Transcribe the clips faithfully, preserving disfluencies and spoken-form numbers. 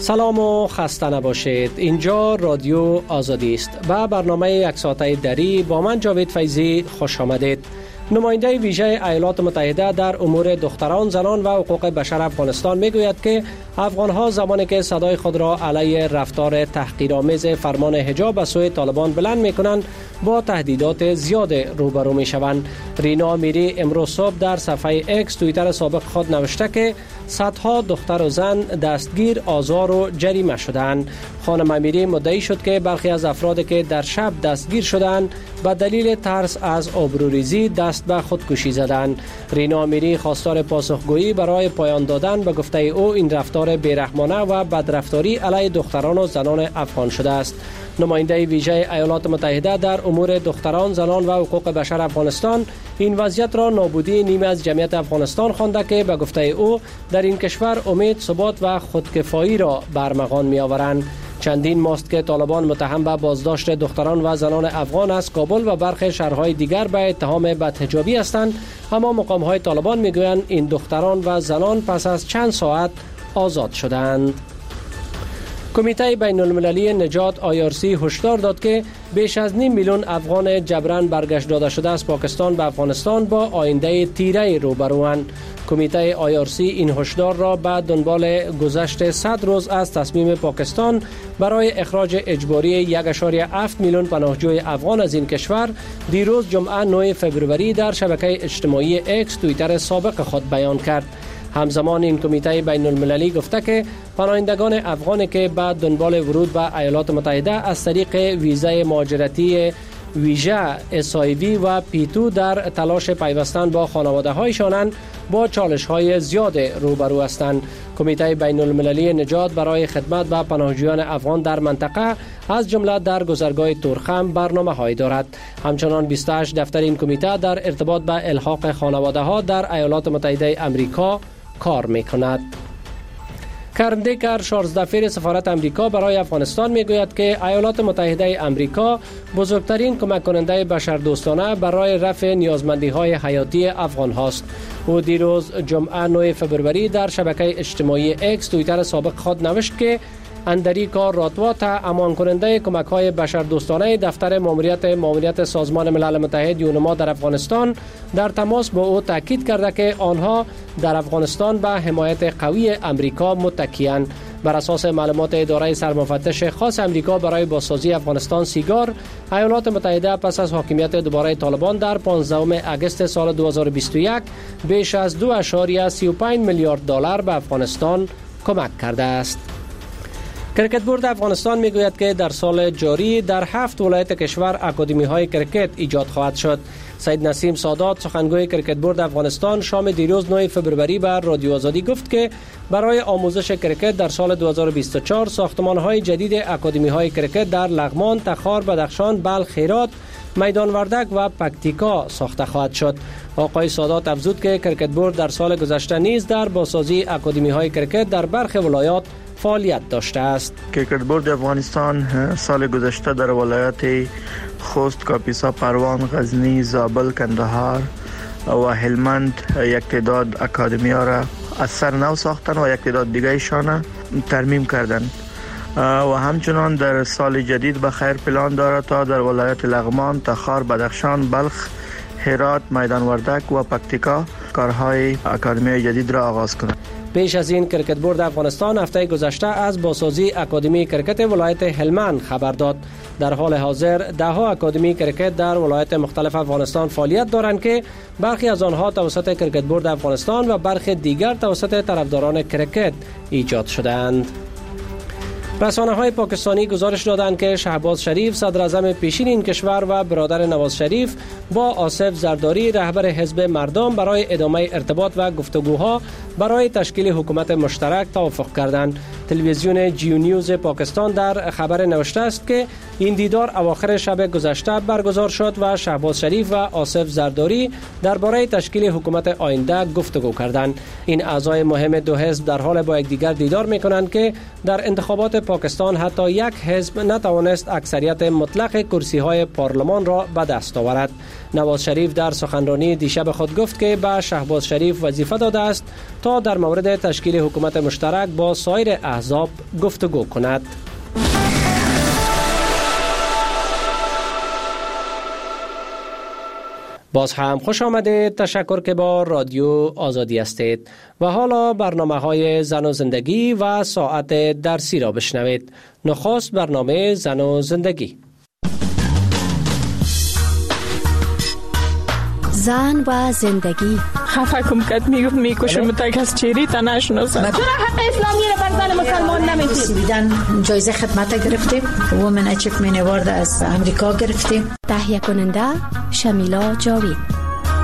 سلام و خسته نباشید. اینجا رادیو آزادی است. به برنامه یک ساعته دری با من جاوید فیضی خوش آمدید. نماینده ویژه ایالات متحده در امور دختران، زنان و حقوق بشر افغانستان میگوید که افغانها زمانی که صدای خود را علیه رفتار تحقیرآمیز فرمان حجاب از سوی طالبان بلند میکنند با تهدیدات زیاد روبرو میشوند. رینا میری امروز صبح در صفحه اکس توییتر سابق خود نوشته که صدها دختر و زن دستگیر، آزار و جریمه شدند. خانم میری مدعی شد که برخی از افرادی که در شب دستگیر شدند به دلیل ترس از آبروریزی دست به خودکشی زدند. رینا میری خواستار پاسخگویی برای پایان دادن به گفته او این رفتار بیرحمانه و بدرفتاری علیه دختران و زنان افغان شده است. نماینده ویژه ایالات متحده در امور دختران، زنان و حقوق بشر افغانستان این وضعیت را نابودی نیمه از جمعیت افغانستان خوانده که به گفته او در این کشور امید، ثبات و خودکفایی را برمغان می آورند. چندین ماست که طالبان متهم به بازداشت دختران و زنان افغان از کابل و برخی شهرهای دیگر به اتهام بدحجابی هستند، اما مقام‌های طالبان میگویند این دختران و زنان پس از چند ساعت آزاد شدند. کمیته بین المللی نجات آی آر سی هشدار داد که بیش از نیم میلیون افغان جبران برگشت داده شده از پاکستان به افغانستان با آینده تیره روبروند. کمیته آی آر سی این هشدار را بعد دنبال گذشت صد روز از تصمیم پاکستان برای اخراج اجباری یک و هفت میلیون پناهجوی افغان از این کشور دیروز جمعه نه فوریه در شبکه اجتماعی اکس توییتر سابق خود بیان کرد. همزمان این کمیته بین المللی گفته که پناهندگان افغانی که بعد دنبال ورود به ایالات متحده از طریق ویزای مهاجرتی ویژه اس آی وی و پیتو در تلاش پیوستن با خانواده هایشانند با چالش های زیاد روبرو هستند. کمیته بین المللی نجات برای خدمت به پناهجویان افغان در منطقه از جمله در گذرگاه تورخم برنامه های دارد. همچنان بیست و هشت دفتر این کمیته در ارتباط به الحاق خانواده ها در ایالات متحده امریکا کار میکند. کرن دیکر، شانزده فیر سفارت امریکا برای افغانستان میگوید که ایالات متحده امریکا بزرگترین کمک کننده بشردوستانه برای رفع نیازمندی های حیاتی افغان هاست. او دیروز جمعه نه فوریه در شبکه اجتماعی اکس توییتر سابق خود نوشت که اندریکا راتوات، امان کننده کمک های بشردوستانه دفتر ماموریت ماموریت سازمان ملل متحد یونما در افغانستان، در تماس با او تاکید کرده که آنها در افغانستان به حمایت قوی امریکا متکی‌اند. بر اساس معلومات اداره سرمفتش خاص امریکا برای بازسازی افغانستان سیگار، ایالات متحده پس از حاکمیت دوباره طالبان در پانزدهم اگست سال دو هزار و بیست و یک بیش از دو و سی و پنج میلیارد دلار به افغانستان کمک کرده است. کرکت بورد افغانستان میگوید که در سال جاری در هفت ولایت کشور اکادمی های کرکت ایجاد خواهد شد. سید نسیم سادات، سخنگوی کرکت بورد افغانستان، شام دیروز نه فوریه بر رادیو آزادی گفت که برای آموزش کرکت در سال دو هزار و بیست و چهار ساختمان های جدید اکادمی های کرکت در لغمان، تخار، بدخشان، بلخ، هرات، میدان وردک و پکتیکا ساخته خواهد شد. آقای سادات افزود که کرکت بورد در سال گذشته نیز در بازسازی اکادمی های کرکت در برخی ولایات فعالیت داشته است. کرکت بورد افغانستان سال گذشته در ولایت خوست، کاپیسا، پروان، غزنی، زابل، کندهار و هلمند یک تعداد اکادمی ها را از سر نو ساختن و یک تعداد دیگه ایشان ترمیم کردند و همچنان در سال جدید به خیر پلان دارد تا در ولایت لغمان، تخار، بدخشان، بلخ، هرات، میدان وردک و پکتیکا کارهای اکادمی جدید را آغاز کند. پیش از این کرکت بورد افغانستان هفته گذشته از بازسازی اکادمی کرکت ولایت هلمند خبر داد. در حال حاضر ده ها اکادمی کرکت در ولایت مختلف افغانستان فعالیت دارند که برخی از آنها توسط کرکت بورد افغانستان و برخی دیگر توسط طرفداران کرکت ایجاد شدند. رسانه‌های پاکستانی گزارش دادند که شهباز شریف، صدر اعظم پیشین این کشور و برادر نواز شریف با آصف زرداری، رهبر حزب مردم، برای ادامه ارتباط و گفتگوها برای تشکیل حکومت مشترک توافق کردند. تلویزیون جیو نیوز پاکستان در خبر نوشته است که این دیدار اواخر شب گذشته برگزار شد و شهباز شریف و آصف زرداری درباره تشکیل حکومت آینده گفتگو کردند. این اعضای مهم دو حزب در حال با یکدیگر دیدار می‌کنند که در انتخابات پاکستان حتی یک حزب نتوانست اکثریت مطلق کرسی‌های پارلمان را به دست آورد. نواز شریف در سخنرانی دیشب خود گفت که به شهباز شریف وظیفه داده است تا در مورد تشکیل حکومت مشترک با سایر احزاب گفتگو کند. باز هم خوش آمدید. تشکر که با رادیو آزادی هستید و حالا برنامه های زن و زندگی و ساعت درسی را بشنوید. نخست برنامه زن و زندگی. زن و زندگی. خفه کم کد میگفت میکشم تک از چیری تا نشناسم. چرا حق اسلامی رو بر زن مسلمان نمیدید؟ بیدن جایزه خدمت گرفتیم. وومن اچیومنت اوارد از امریکا گرفتیم. تهیه کننده شمیلا جاوید.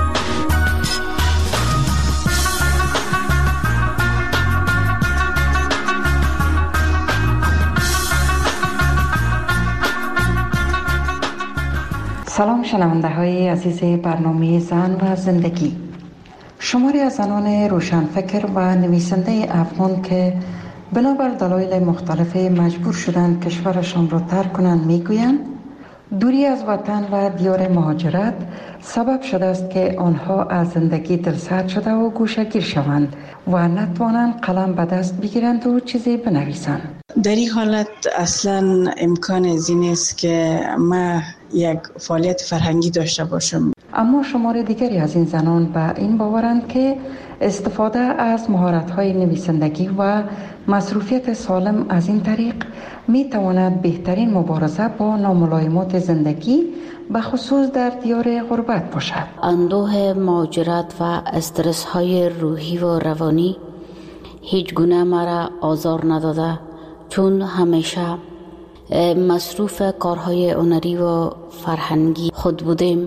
سلام شنونده های عزیز برنامه زن و زندگی. شماری از زنان روشنفکر و نویسنده افغان که بنابر دلایل مختلف مجبور شدند کشورشان را ترک کنند میگویند دوری از وطن و دیار مهاجرت سبب شده است که آنها از زندگی دلسرد شده و گوشه‌گیر شوند و نتوانند قلم به دست بگیرند و چیزی بنویسند. در این حالت اصلا امکان از این است که ما یک فعالیت فرهنگی داشته باشم. اما شمار دیگری از این زنان به این باورند که استفاده از مهارت‌های نویسندگی و مصروفیت سالم از این طریق می تواند بهترین مبارزه با ناملایمات زندگی به خصوص در دیار غربت باشد. اندوه مهاجرت و استرس های روحی و روانی هیچ گونه مرا آزار نداده، چون همیشه مصروف کارهای هنری و فرهنگی خود بودیم.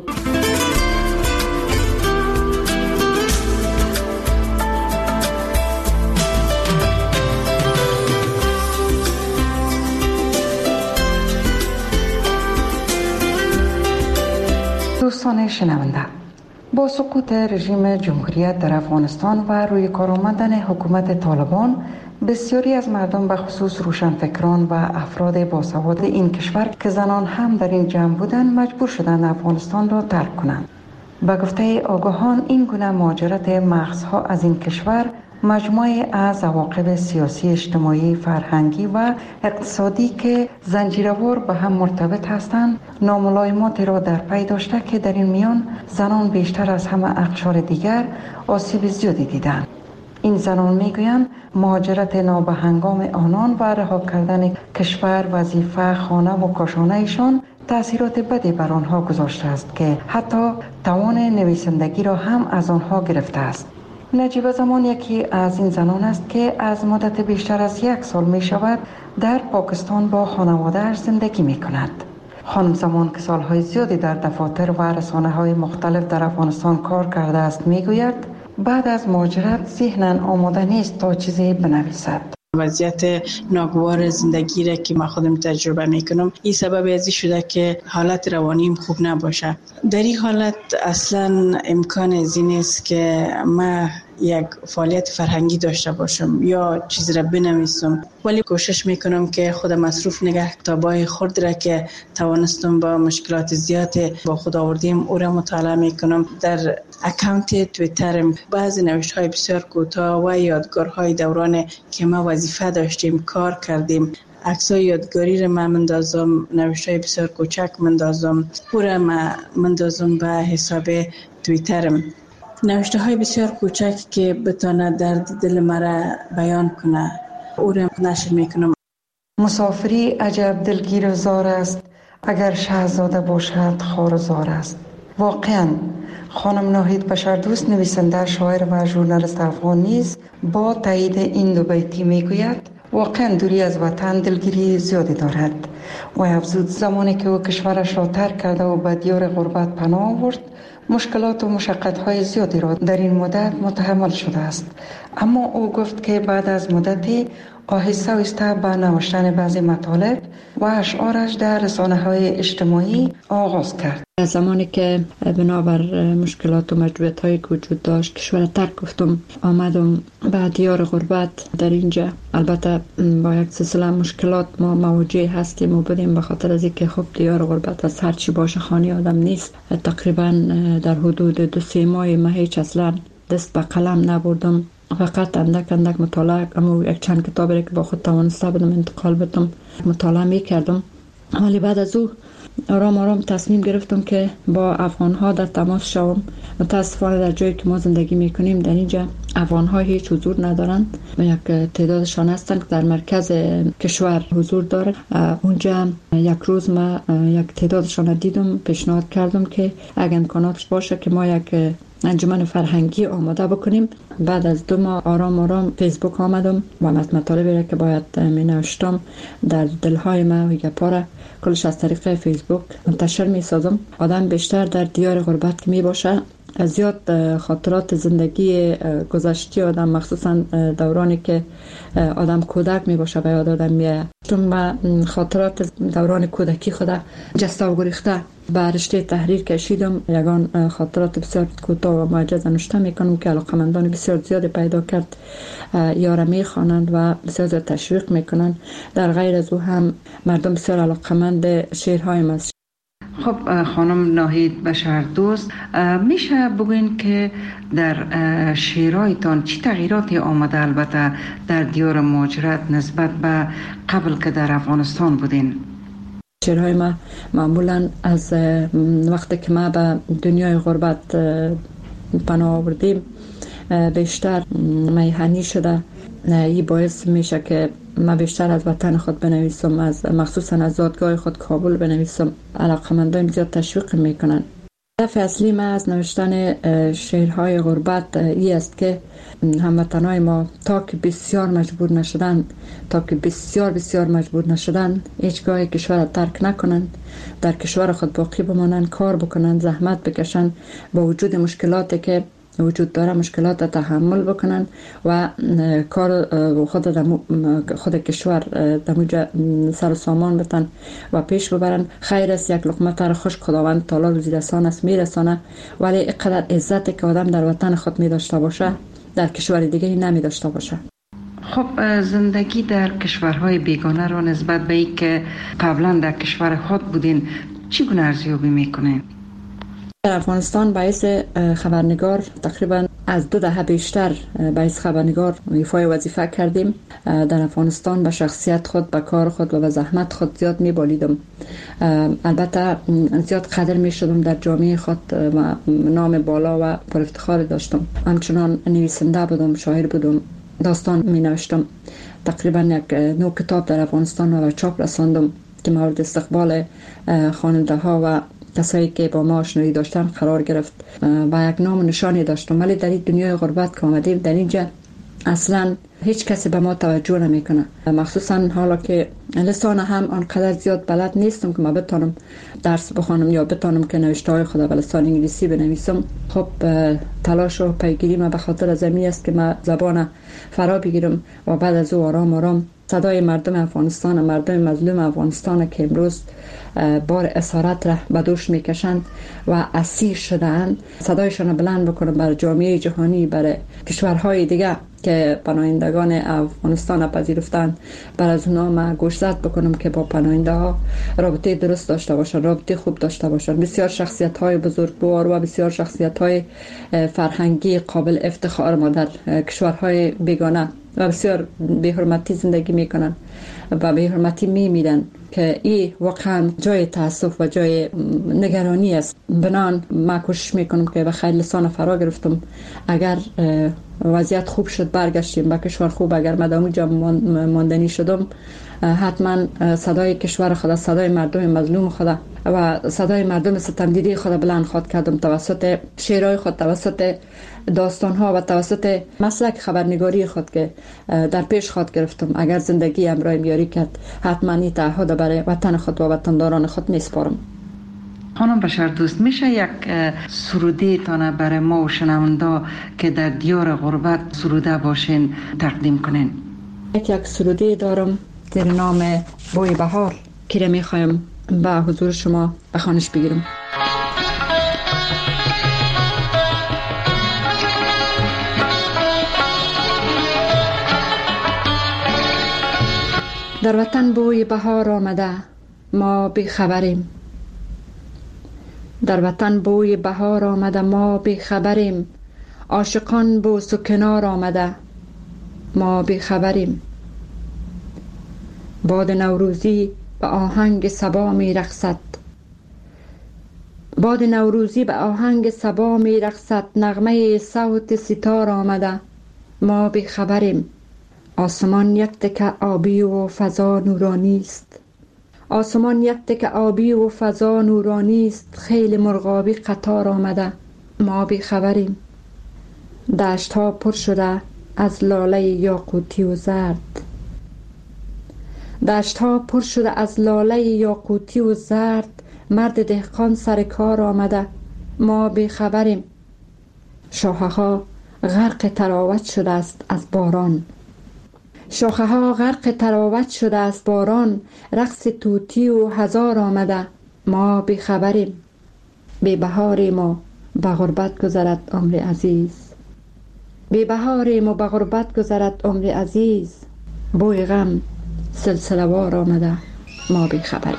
دوستان شنونده، با سقوط رژیم جمهوریت در افغانستان و روی کار آمدن حکومت طالبان، بسیاری از مردم به خصوص روشنفکران و افراد باسواد این کشور که زنان هم در این جمع بودند مجبور شدند افغانستان را ترک کنند. به گفته آگاهان این گونه مهاجرت مغزها از این کشور مجموعه از عواقب سیاسی، اجتماعی، فرهنگی و اقتصادی که زنجیروار به هم مرتبط هستند ناملایمات را در پی داشته که در این میان زنان بیشتر از همه اقشار دیگر آسیب زیادی دیدند. این زنان میگویند مهاجرت نابهنگام آنان و رها کردن کشور، وظیفه، خانه و کاشانه ایشان تأثیرات بدی بر آنها گذاشته است که حتی توان نویسندگی را هم از آنها گرفته است. نجیبه زمان یکی از این زنان است که از مدت بیشتر از یک سال می شود در پاکستان با خانواده‌اش زندگی می کند. خانم زمان که سالهای زیادی در دفاتر و رسانه‌های مختلف در افغانستان کار کرده است می گوید بعد از مهاجرت ذهناً آماده نیست تا چیزی بنویسد. وضعیت ناگوار زندگی را که ما خودم تجربه میکنم این سبب ازی شده که حالت روانیم خوب نباشه. در این حالت اصلا امکان از این است که ما یک فعالیت فرهنگی داشته باشم یا چیز را بنویسم، ولی کوشش میکنم که خودم مصروف نگه کتابای خرد را که توانستم با مشکلات زیاد با خود آوردیم او را مطالعه میکنم. در اکانت توییترم بعضی نوشتهای بسیار کوتاه و یادگارهای دوران که ما وظیفه داشتیم کار کردیم عکسای یادگاری را من مندازم، نوشتهای بسیار کوچک مندازم، او را من مندازم به حساب توییترم. نوشته های بسیار کوچک که بتونه درد دل مرا بیان کنه او را نشر میکنم. مسافری عجب دلگیر زار است، اگر شاهزاده باشد خوار زار است. واقعا خانم ناهید بشردوست نویسنده، شاعر و ژورنالیست افغان نیز با تایید این دو بیتی میگوید واقعا دوری از وطن دلگیری زیادی دارد و افزود زمانی که او کشورش را ترک کرده و به دیار غربت پناه آورد مشکلات و مشقت‌های زیادی را در این مدت متحمل شده است، اما او گفت که بعد از مدتی آهسته آهسته به نوشتن بعضی مطالب و اشعارش در رسانه‌های اجتماعی آغاز کرد. از زمانی که بنابر مشکلات و مجبوریت‌هایی که وجود داشت کشور ترک گفتم آمدم به دیار غربت. در اینجا البته با یک سلسله مشکلات ما مواجه هستیم و بودیم به خاطر از اینکه خب دیار غربت از هر چی باشه خانه آدم نیست. تقریبا در حدود دو سه ماه ما هیچ اصلا دست به قلم نبردم. فقط اندک اندک مطالعه، اما یک چند کتابی که با خود توانسته بودم انتقال بدم مطالعه میکردم. ولی بعد از او آرام آرام تصمیم گرفتم که با افغان‌ها در تماس شوم. متاسفانه در جایی که ما زندگی میکنیم در اینجا افغان‌ها هیچ حضور ندارند و یک تعدادشان هستند که در مرکز کشور حضور دارند. اونجا یک روز ما یک تعدادشان دیدم، پیشنهاد کردم که اگر امکاناتش باشه که ما یک انجمن فرهنگی آماده بکنیم. بعد از دو ماه آرام آرام فیسبوک آمدم و مطالبی را که باید می نوشتم در دلهای ما و گپا را کلش از طریق فیسبوک منتشر می سازم. آدم بیشتر در دیار غربت که می باشه زیاد خاطرات زندگی گذشتی آدم، مخصوصا دورانی که آدم کودک می باشه به یاد آدم میاد. چون خاطرات دوران کودکی خدا جسته و گریخته به رشته تحریر کشیدم. یگان خاطرات بسیار کوتاه و معجز نوشته میکنم که علاقمندان بسیار زیاد پیدا کرد یارا میخوانند و بسیار زیاد تشویق میکنند. در غیر از او هم مردم بسیار علاقمند شعرهای ما. خب خانم ناهید بشردوست، میشه بگوین که در شعرهایتان چی تغییراتی آمده البته در دیار مهاجرت نسبت به قبل که در افغانستان بودین؟ شعرهای ما معمولا از وقتی که ما به دنیای غربت پناه آوردیم بیشتر میهنی شده. این باعث میشه که ما بیشتر از وطن خود بنویسم، از مخصوصا از زادگاه خود کابل بنویسم. علاقمندان زیاد تشویق میکنن. هدف اصلی ما از نوشتن شعرهای غربت این است که هموطنای ما تا که بسیار مجبور نشدن تا که بسیار بسیار مجبور نشدن هیچگاه کشور را ترک نکنند، در کشور خود باقی بمانند، کار بکنند، زحمت بکشند، با وجود مشکلاتی که وجود داره مشکلات تحمل بکنن و کار خود خود کشور دموجه سر و سامان بتن و پیش ببرن. خیر است یک لقمه تر خشک خداوند تعالی روزی رسان است میرسانه، ولی اینقدر عزت که آدم در وطن خود می داشته باشه در کشور دیگری نمی داشته باشه. خب زندگی در کشورهای بیگانه رو نسبت به ای که قبلا در کشور خود بودین چگونه ارزیابی میکنین؟ در افغانستان باعث خبرنگار تقریبا از دو دهه بیشتر باعث خبرنگار ایفای وظیفه کردیم. در افغانستان به شخصیت خود، به کار خود و به زحمت خود زیاد می‌بالیدم. البته زیاد قدر می‌شدم در جامعه خود و نام بالا و پر افتخار داشتم. همچنان نویسنده بودم، شاعر بودم، داستان می‌نوشتم. تقریبا یک نو کتاب در افغانستان و چاپ رساندم که مورد استقبال خواننده ها و کسایی که با ما آشنایی داشتن قرار گرفت و یک نام و نشانی داشتم. ولی در این دنیای غربت که آمدیم در اینجا اصلا هیچ کسی به ما توجه نمیکنه، مخصوصا حالا که لسان هم آنقدر زیاد بلد نیستم که ما بتونم درس بخوانم یا بتونم که نوشته های خود به لسان انگلیسی بنویسم. خب تلاش و پیگیری ما به خاطر از این است که ما زبان فرا بگیرم و بعد از او آرام آرام صدای مردم افغانستان، مردم مظلوم افغانستان که امروز بار اسارت را به دوش میکشند و اسیر شدند، صدایشان بلند بکنم برای جامعه جهانی، برای کشورهای دیگه که پناهندگان افغانستان پذیرفتند، برای از اونا ما گوشزد بکنم که با پناهنده ها رابطه درست داشته باشن، رابطه خوب داشته باشن. بسیار شخصیت های بزرگوار و بسیار شخصیت های فرهنگی قابل افتخار ما در کشورهای بیگانه و بسیار بی‌حرمتی زندگی میکنن و بی‌حرمتی میمیرن که این واقعا جای تاسف و جای نگرانی است. بنان ما کوشش میکنم که به خیر لسان فرا گرفتم. اگر وضعیت خوب شد برگشتیم به کشور خوب، اگر مدام جا ماندنی شدم حتما صدای کشور خدا، صدای مردم مظلوم خدا و صدای مردم ستمدیدی خدا بلند خواد کردم توسط شعرهای خود، توسط داستانها و توسط مسلک خبرنگاری خود که در پیش خود گرفتم. اگر زندگی امرایم یاری کرد حتما این تعهد برای وطن خود و وطنداران خود میسپارم. خانم بشردوست، میشه یک سروده تانه برای ما و شنونده که در دیار غربت سروده باشین تقدیم کنین؟ یک یک سروده دارم در نام بوی بهار که را میخوایم به حضور شما به خوانش بگیرم. در وطن بوی بهار آمده ما بی خبریم، در وطن بوی بهار آمده ما بی خبریم، عاشقان بوس و کنار آمده ما بیخبریم. باد نوروزی به آهنگ صبا می رقصد، باد نوروزی به آهنگ صبا می رقصد، نغمه صوت ستار آمده، ما بیخبریم. آسمان یک تکه آبی و فضا نورانی است، آسمان یک تکه آبی و فضا نورانی است، خیل مرغابی قطار آمده، ما بیخبریم. دشت ها پر شده از لاله یاقوتی و زرد، دشت ها پر شده از لاله یاقوتی و زرد، مرد دهقان سر کار آمده، ما بیخبریم. شاخه ها غرق تراوت شده است از باران، شاخه ها غرق تراوت شده است باران، رقص توتی و هزار آمده، ما بیخبریم. بی بهاریم و به غربت گذرد عمر عزیز، بی بهاریم و به غربت گذرد عمر عزیز، بوی غم سلسله وار آمده، ما بیخبریم.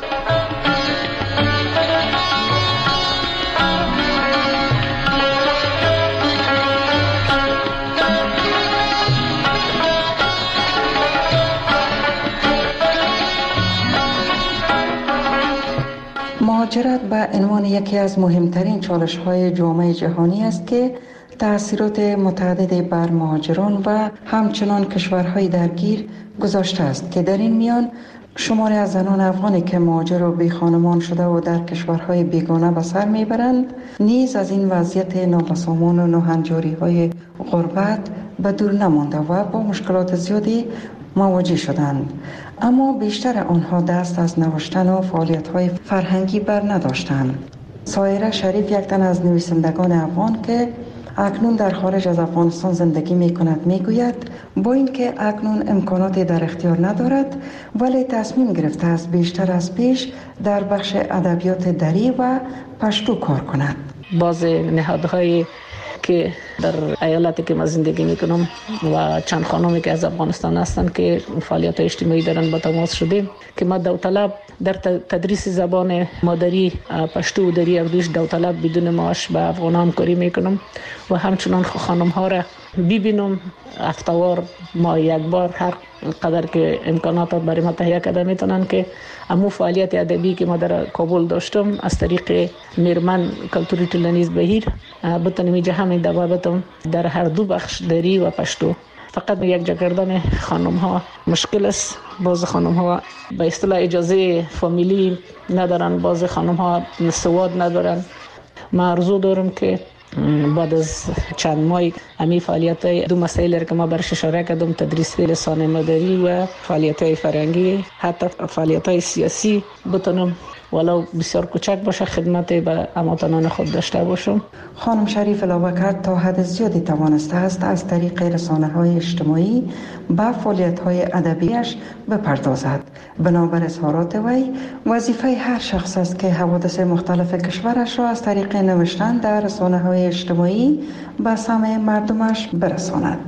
مهاجرت به عنوان یکی از مهمترین چالش‌های جامعه جهانی است که تأثیرات متعددی بر مهاجران و همچنان کشورهای درگیر گذاشته است که در این میان شماری از زنان افغانی که مهاجر و بی خانمان شده و در کشورهای بیگانه به سر میبرند نیز از این وضعیت نابسامان و ناهنجاری‌های غربت به دور نمانده و با مشکلات زیادی مواجه شدند، اما بیشتر آنها دست از نوشتن و فعالیت‌های فرهنگی بر نداشتند. سایره شریف یک تن از نویسندگان افغان که اکنون در خارج از افغانستان زندگی می کند می گوید با اینکه اکنون امکاناتی در اختیار ندارد ولی تصمیم گرفته است بیشتر از پیش در بخش ادبیات دری و پشتو کار کند. باز نهادهای که در ایالتی که ما زندگی میکنم و چند خانمی که از افغانستان هستند که فعالیت اجتماعی دارن با تماس شدیم که ما داوطلب در تدریس زبان مادری پشتو و دری اردوش داوطلب بدون معاش به افغان همکاری میکنم و همچنان خانم ها را ببینم هفته‌وار ما یک بار هر قدر که امکانات برای ما تهیه کرده میتونن که امو فعالیت ادبی که ما در کابل داشتم از طریق میرمن کلتوری ټولنیز بهیر بتونم اینجا همین دوابطم در هر دو بخش دری و پشتو. فقط یک جا کردن خانم ها مشکل است، باز خانم ها به اصطلاح اجازه فامیلی ندارن، باز خانم ها سواد ندارن. ما آرزو دارم که بعد از چند ماه امی فعالیت های دو مسائل که ما برش اشاره کردم، تدریس لسان مادری و فعالیت های فرهنگی، حتی فعالیت های سیاسی بتونم ولو بسیار کوچک باشه خدمت به هموطنان خود داشته باشم. خانم شریف علاوه کرد تا حد زیادی توانسته است از طریق رسانه‌های اجتماعی به فعالیت‌های ادبیش بپردازد. بنابر اظهارات وی وظیفه هر شخص است که حوادث مختلف کشورش را از طریق نوشتن در رسانه‌های اجتماعی به سمع مردمش برساند.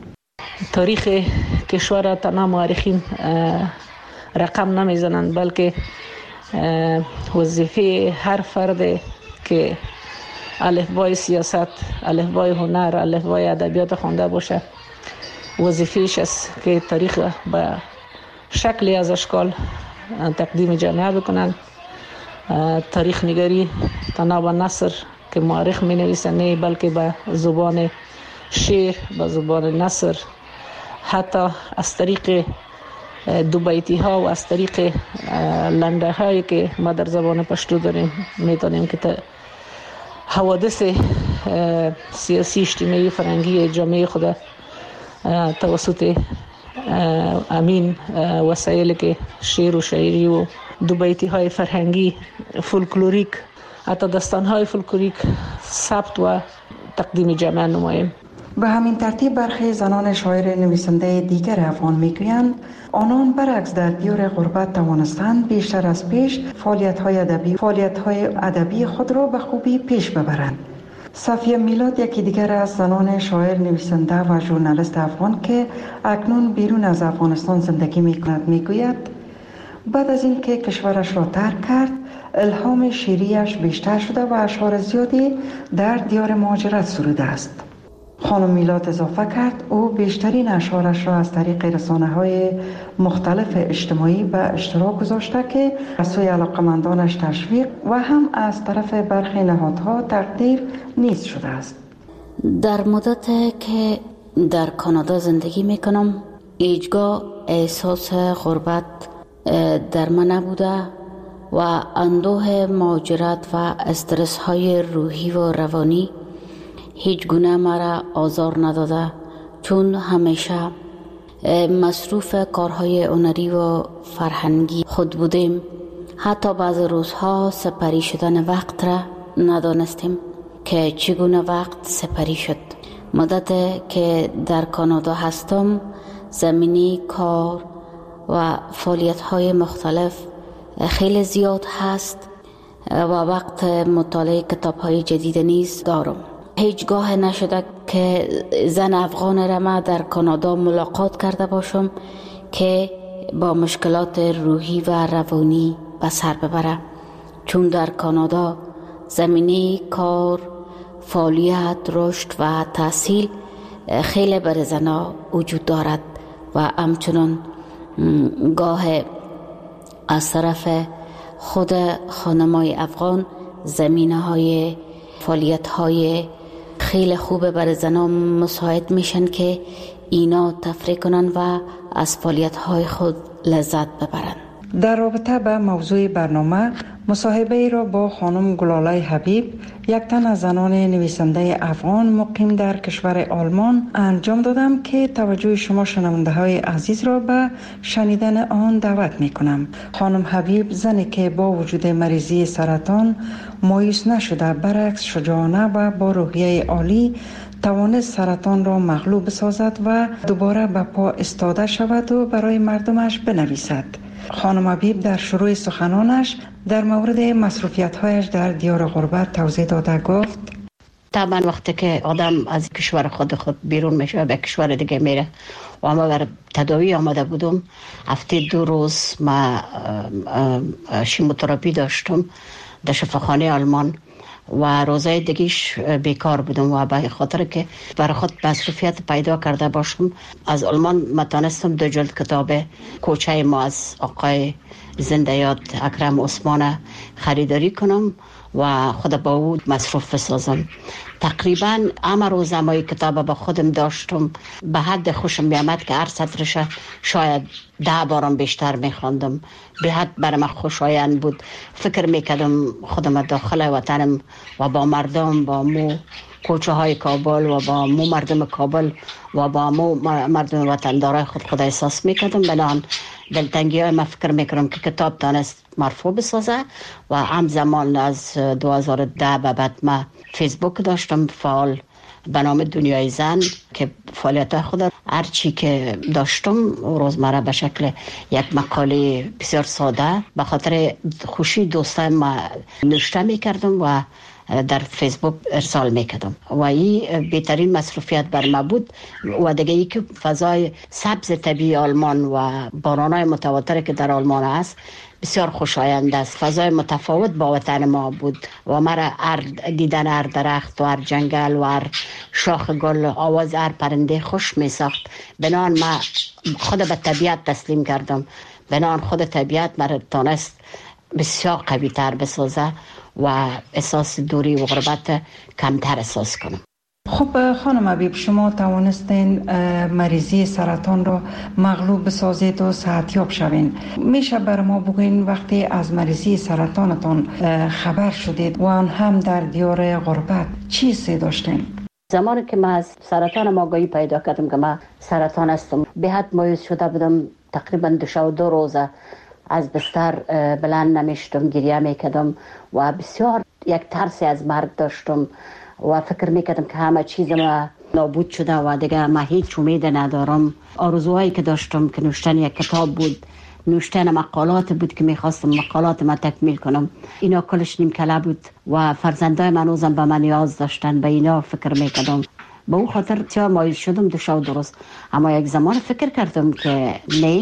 تاریخ کشور تنها مورخین رقم نمیزنند، بلکه وظیفه هر فرد که الفبای سیاست، الفبای هنر، الفبای ادبیات خوانده باشه وظیفه‌اش است که تاریخ به شکلی از اشکال تقدیم جامعه بکنند. تاریخ نگاری تنها به نثر که مورخ می نویسه نه، بلکه به زبان شعر، به زبان نثر، حتی از طریق دو بیتی ها و از طریق لنډه هایی که ما در زبان پشتو داریم میتونیم که حوادث سیاسی، اجتماعی، فرهنگی جامعه خود توسط امین وسایل که شعر و شاعری و دو بیتی های فرهنگی، فولکلوریک، حتی داستان های فولکلوریک ثبت و تقدیم جامعه نماییم. به همین ترتیب برخی زنان شاعر نویسنده دیگر افغان میگویند آنان برعکس در دیار غربت توانستند بیشتر از پیش فعالیت‌های ادبی فعالیت‌های ادبی خود را به خوبی پیش ببرند. صفیه میلاد یکی دیگر از زنان شاعر نویسنده و ژورنالیست افغان که اکنون بیرون از افغانستان زندگی میکند میگوید بعد از اینکه کشورش را ترک کرد الهام شعریش بیشتر شده و اشعار زیادی در دیار مهاجرت سروده است. خانم میلاد اضافه کرد او بیشترین اشعارش را از طریق رسانه‌های مختلف اجتماعی به اشتراک گذاشته که از سوی علاقمندانش تشویق و هم از طرف برخی نهادها تقدیر نیز شده است. در مدت که در کانادا زندگی میکنم هیچگاه احساس غربت در من نبوده و اندوه مهاجرت و استرس های روحی و روانی هیچ گونه مرا آزار نداده، چون همیشه مصروف کارهای هنری و فرهنگی خود بودیم. حتی بعض روزها سپری شدن وقت را ندانستیم که چگونه وقت سپری شد. مدت که در کانادا هستم زمینی کار و فعالیت های مختلف خیلی زیاد هست و وقت مطالعه کتاب های جدید نیز دارم. هیچگاه نشده که زن افغان را ما در کانادا ملاقات کرده باشم که با مشکلات روحی و روانی به سر ببره، چون در کانادا زمینه کار، فعالیت، رشد و تحصیل خیلی بر زنها وجود دارد و همچنان گاه از طرف خود خانمای افغان زمینه های فعالیت های خیلی خوبه برای زنان مساعد میشن که اینا تفریح کنن و از فعالیت های خود لذت ببرن. در رابطه به موضوع برنامه مصاحبه ای را با خانم گلاله حبیب، یک تن از زنان نویسنده افغان مقیم در کشور آلمان انجام دادم که توجه شما شنونده های عزیز را به شنیدن آن دعوت می کنم. خانم حبیب زنی که با وجود مریضی سرطان مایوس نشده، برعکس شجاعانه و با روحیه عالی توانست سرطان را مغلوب بسازد و دوباره به پا استاده شود و برای مردمش بنویسد. خانم حبیب در شروع سخنانش در مورد مصروفیت‌هایش در دیار غربت توضیح داده گفت: طبعا وقتی که آدم از کشور خود خود بیرون میشه به کشور دیگه میره و ما بر تداوی آمده بودم، هفته دو روز ما شیموتراپی داشتم در شفاخانه آلمان و روزای دیگیش بیکار بودم و به خاطر که برای خود مصروفیت پیدا کرده باشم از آلمان متانستم دو جلد کتاب کوچه ما از آقای زنده یاد اکرم عثمان خریداری کنم و خود با او مصروف بسازم. تقریبا همه روز همه کتاب با خودم داشتم، به حد خوشم میامد که هر سطرش شاید ده بارم بیشتر میخواندم. به حد برای من خوشایند بود. فکر میکردم خودم داخل وطنم و با مردم، با مو کوچه های کابل و با مو مردم کابل و با مو مردم وطندارای خود خود احساس میکردم. بنان دلتنگی های من فکر میکردم که کتاب دانست مرفوع بسازه و همزمان از دو هزار و ده به بعد من فیسبوک داشتم فعال به نام دنیای زن که فعالیت خود هر چی که داشتم روزمره به شکل یک مقاله بسیار ساده به خاطر خوشی دوستان ما نوشته میکردم و در فیسبوک ارسال میکردم و این بهترین مصروفیت بر ما بود. و دیگه ای که فضای سبز طبیعی آلمان و بارانای متواتر که در آلمان است بسیار خوشایند است. فضای متفاوت با وطن ما بود و مرا هر دیدن هر درخت و هر جنگل و هر شاخ گل، آواز هر پرنده خوش می ساخت. بنان ما خود به طبیعت تسلیم کردم. بنان خود طبیعت مرا تانست بسیار قوی تر بسازه و احساس دوری و غربت کمتر احساس کنم. خب خانم حبیب، شما توانستین مریضی سرطان را مغلوب بسازید و صحتیاب شوین. میشه بر ما بگوین وقتی از مریضی سرطانتان خبر شدید و آن هم در دیار غربت چی حسی داشتین؟ زمانی که من از سرطان آگاهی پیدا کردم که من سرطان هستم، به حد مایوس شده بودم. تقریبا دو شب و دو روزه از بستر بلند نمیشتم، گریه میکردم و بسیار یک ترسی از مرگ داشتم و فکر میکردم که همه چیز ما نابود شده و دیگه ما هیچ امید ندارم. آرزوهایی که داشتم که نوشتن یک کتاب بود، نوشتن مقالات بود که میخواستم مقالات ما تکمیل کنم، اینا کلش نیم کله بود و فرزندای من روزم به من نیاز داشتن، به اینا فکر میکردم. به اون خاطر بسیار مایوس شدم دو شب درست. اما یک زمان فکر کردم که نه،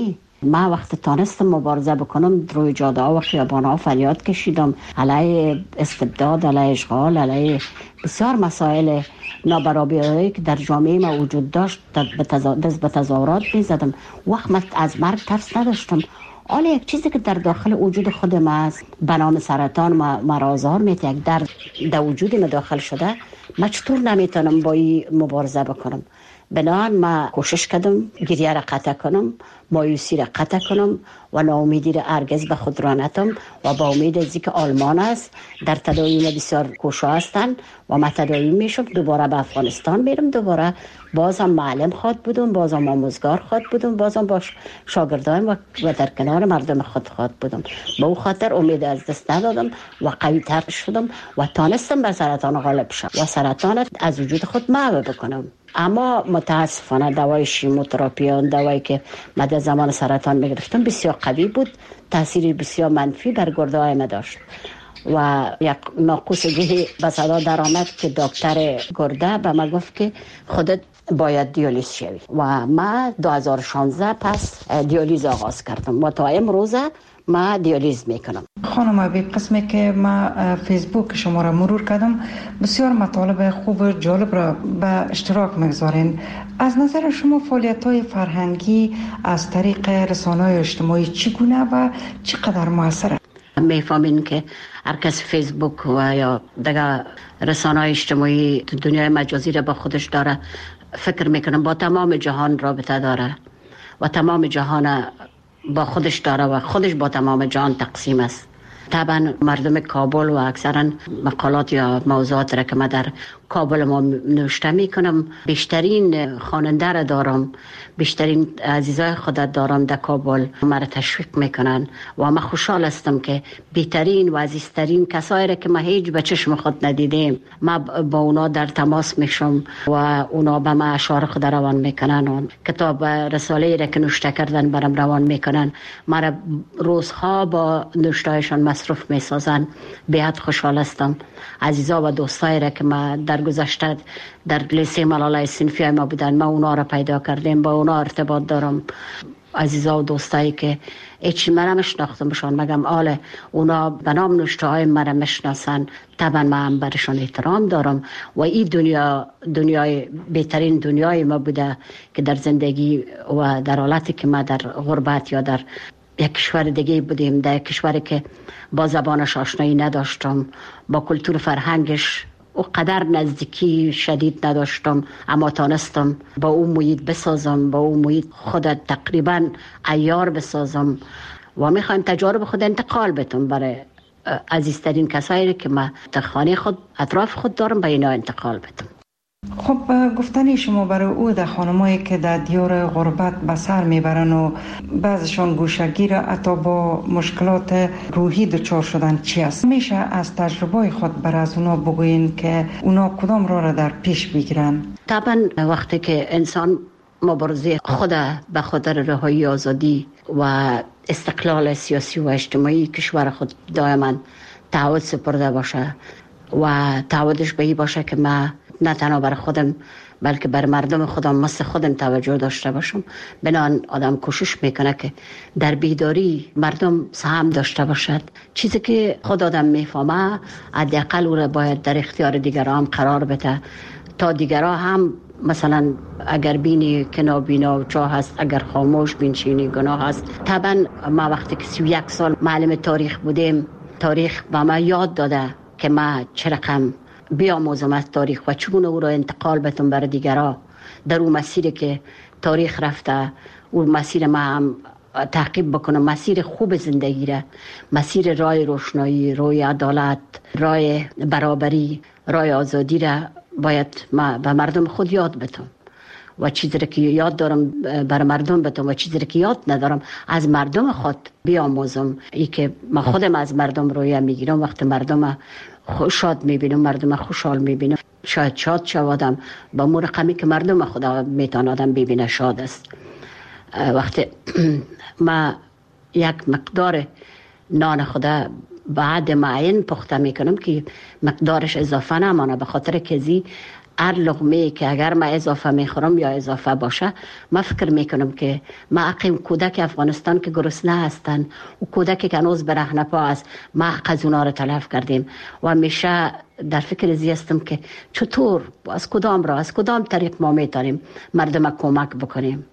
ما وقت تانستم مبارزه بکنم روی جاده ها و خیابان ها فریاد کشیدم علیه استبداد، علیه اشغال، علیه بسیار مسائل نابرابری که در جامعه ما وجود داشت دست به تظاهرات می‌زدم. وقت من از مرگ ترس نداشتم. حالا یک چیزی که در داخل وجود خود ما است به نام سرطان مرا آزار میده، یک درد در وجود ما داخل شده، من چطور نمیتونم با این مبارزه بکنم؟ بنابراین ما کوشش کردم گریه را قطع کنم، مایوسی را قطع کنم و ناامیدی را هرگز به خود را نتم و با امید از اینکه آلمان است در تداوی بسیار کوشا هستند و ما تداوی میشم، دوباره به افغانستان میرم، دوباره بازم معلم خواد بودم، بازم آموزگار خواد بودم، بازم با شاگردان و در کنار مردم خود خواد بودم. به او خاطر امید از دست ندادم و قوی تر شدم و تانستم به سرطان غالب شم و سرطان از وجود خود محو بکنم. اما متاسفانه دوای شیموتراپی، دوایی که من در زمان سرطان میگرفتم بسیار قوی بود، تاثیر بسیار منفی بر گرده های ما داشت و یک ناقوس گهی به صدا در آمد که دکتر گرده به من گفت که خودت باید دیالیز شوی و ما دو هزار و شانزده پس دیالیز آغاز کردم و تا امروز ما دیالیز میکنم. خانم به قسمی که ما فیسبوک شما را مرور کردم بسیار مطالب خوب و جالب را به اشتراک میگذارین. از نظر شما فعالیت های فرهنگی از طریق رسانه‌های اجتماعی چگونه و چقدر موثره؟ میفهمین که هر کس فیسبوک و یا دیگه رسانه‌های اجتماعی دنیای مجازی را با خودش داره، فکر میکنم با تمام جهان رابطه داره و تمام جهان با خودش داره و خودش با تمام جهان تقسیم است. طبعا مردم کابل و اکثرا مقالات یا موضوعات را که من در کابل ما نوشته می کنم، بیشترین خواننده را دارم، بیشترین عزیزای خودت دارم در کابل، مرا تشویق میکنن و من خوشحال هستم که بهترین و عزیزترین کسایی را که ما هیچ به چشم خود ندیدیم ما با اونا در تماس میشم و اونا به ما اشعار خود روان میکنن و کتاب رساله را که نوشته کردن برام روان میکنن، مرا روزها با نوشتهایشان مصروف میسازن. بیاد خوشحال هستم. عزیزا و دوستایی را که ما در گذشته در لیسه ملالای صنفی ما بودن، ما اونا را پیدا کردیم، با اونا ارتباط دارم. عزیزا و دوستایی که هیچی مرا مشناختم بشان مگم آله اونا به نام نوشته های مرا مشناسن، طبعا من هم برشان احترام دارم و این دنیا دنیای بهترین دنیای ما بوده که در زندگی و در حالتی که ما در غربت یا در یک کشور دیگه بودیم، در یک کشوری که با زبانش آشنایی نداشتم، با کلتور فرهنگش او قدر نزدیکی شدید نداشتم، اما تانستم با او محیط بسازم، با او محیط خودت تقریبا عیار بسازم و میخوایم تجارب خود انتقال بتم برای عزیزترین کسایی که ما در خانه خود اطراف خود دارم به اینا انتقال بتم. خب گفتنی شما برای او در خانمایی که در دیار غربت به سر میبرن و بعضشان گوشگیر حتی با مشکلات روحی دچار شدن چی است؟ میشه از تجربه خود بر از اونا بگوین که اونا کدام راه را در پیش بگیرن؟ طبعا وقتی که انسان مبارزه خود به خاطر رهایی آزادی و استقلال سیاسی و اجتماعی کشور خود دائما تعهد سپرده باشه و تعهدش به این باشه که ما نه تنها برای خودم بلکه بر مردم خودم مثل خودم توجه داشته باشم، بنان آدم کوشش میکنه که در بیداری مردم سهم داشته باشد. چیزی که خود آدم میفهمه حداقل او را باید در اختیار دیگران هم قرار بده تا دیگران هم مثلا اگر بینی که نابینا و چاه هست، اگر خاموش بینچینی گناه هست. طبعا ما وقتی که سی و یک سال معلم تاریخ بودیم، تاریخ به ما یاد داده که ما چه رقم بیاموزم از تاریخ و چگونه او را انتقال بتم برای دیگران در اون مسیری که تاریخ رفته، اون مسیر ما هم تعقیب بکنم، مسیر خوب زندگی را، مسیر راه روشنایی، راه عدالت، راه برابری، راه آزادی را باید ما به مردم خود یاد بتم و چیزی را که یاد دارم برای مردم بتم و چیزی را که یاد ندارم از مردم خود بیاموزم. ای که ما خودم از مردم رویه میگیرم، وقتی مردم شاد میبینم، مردم خوشحال میبینم، شاید شاد شوادم با مو رقمی که مردم خدا میتونه آدم ببینه شاد است. وقتی ما یک مقدار نان خدا بعد معین پخته میکنم که مقدارش اضافه نمانه، به خاطر که زی هر لقمه که اگر ما اضافه میخورم یا اضافه باشه، ما فکر میکنم که ما اقیم کودک افغانستان که گرسنه هستن و کودکی که هنوز برهنه پا است، ما از اونا رو تلف کردیم و همیشه در فکر زی هستم که چطور از کدام را از کدام طریق ما میتونیم مردم کمک بکنیم،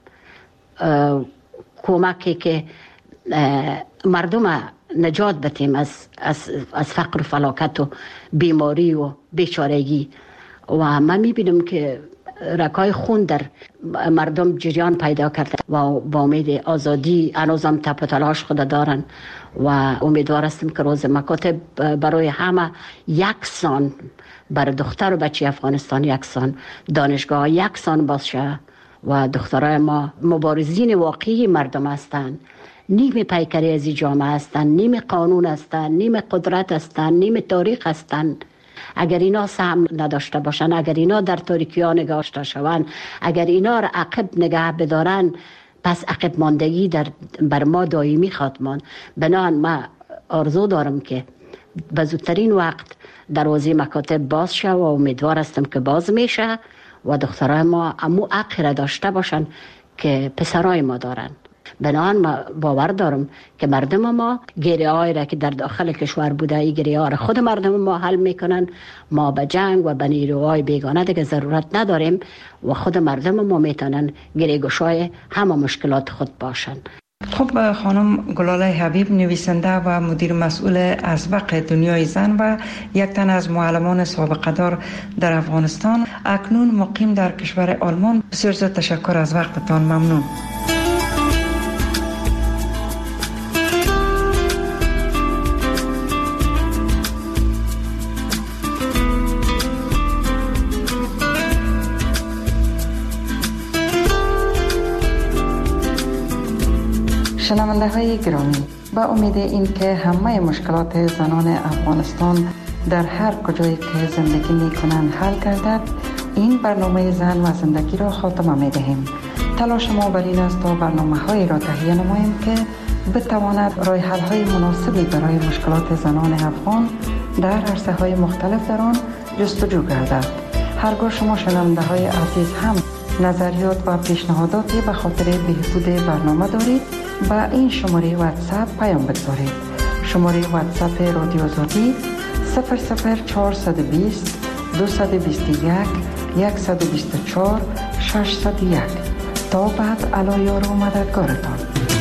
کمکی که مردم نجات بدیم از از از فقر و فلاکت و بیماری و بیچارگی. و من میبینم که رکای خون در مردم جریان پیدا کرده و با امید آزادی هنوزم تپ و تلاش خود دارن و امیدوار هستم که روز مکاتب برای همه یکسان، برای دختر و بچه افغانستان یکسان، دانشگاه یکسان باشه و دخترای ما مبارزین واقعی مردم هستند، نیم پیکری از جامعه هستند، نیم قانون هستند، نیم قدرت هستند، نیم تاریخ هستند. اگر اینا سهم نداشته باشن، اگر اینا در تاریکی ها نگاشته شوند، اگر اینا را عقب نگه بدارن، پس عقب ماندگی در بر ما دائمی خواهد ماند. بنابراین ما آرزو دارم که به زودترین وقت دروازه مکاتب باز شه و امیدوار هستم که باز میشه و دخترای ما امو حق را داشته باشن که پسرای ما دارن. بنابراین ما باور دارم که مردم ما گریه هایی را که در داخل کشور بوده، این گریه ها را خود مردم ما حل میکنن. ما به جنگ و به نیروهای بیگانه دیگه ضرورت نداریم و خود مردم ما میتونن گریه گشای همه مشکلات خود باشن. خب خانم گلاله حبیب، نویسنده و مدیر مسئول ازبق دنیای زن و یک تن از معلمان سابقه دار در افغانستان، اکنون مقیم در کشور آلمان، بسیار زیاد تشکر از وقتتان. ممنون. شنونده های گرامی، با امید این که همه مشکلات زنان افغانستان در هر کجایی که زندگی می کنند حل گردد، این برنامه زن و زندگی را خاتمه می دهیم. تلاش ما بر این است تا برنامه های را تهیه نماییم که بتواند راه حل های مناسبی برای مشکلات زنان افغان در عرصه های مختلف در آن جستجو گردد. هرگاه شما شنونده های عزیز هم نظریات و پیشنهاداتی به خاطر بهبود برنامه دارید، با این شماره واتساپ پیام بگذارید. شماره واتساپ رادیو آزادی صفر صفر چهارصد و بیست دویست و بیست و یک صد و بیست و چهار ششصد و یک. تا بعد علی یار و مددگارتان.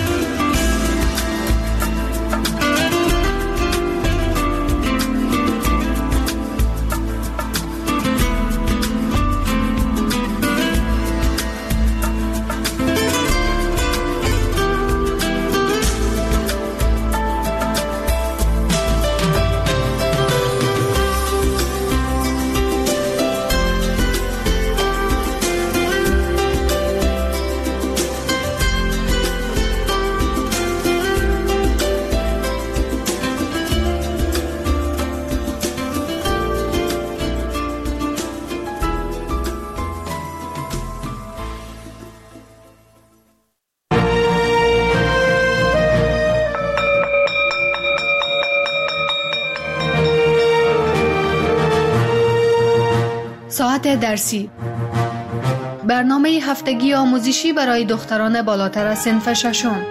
ساعت درسی، برنامه هفتگی آموزشی برای دختران بالاتر از صنف ششم.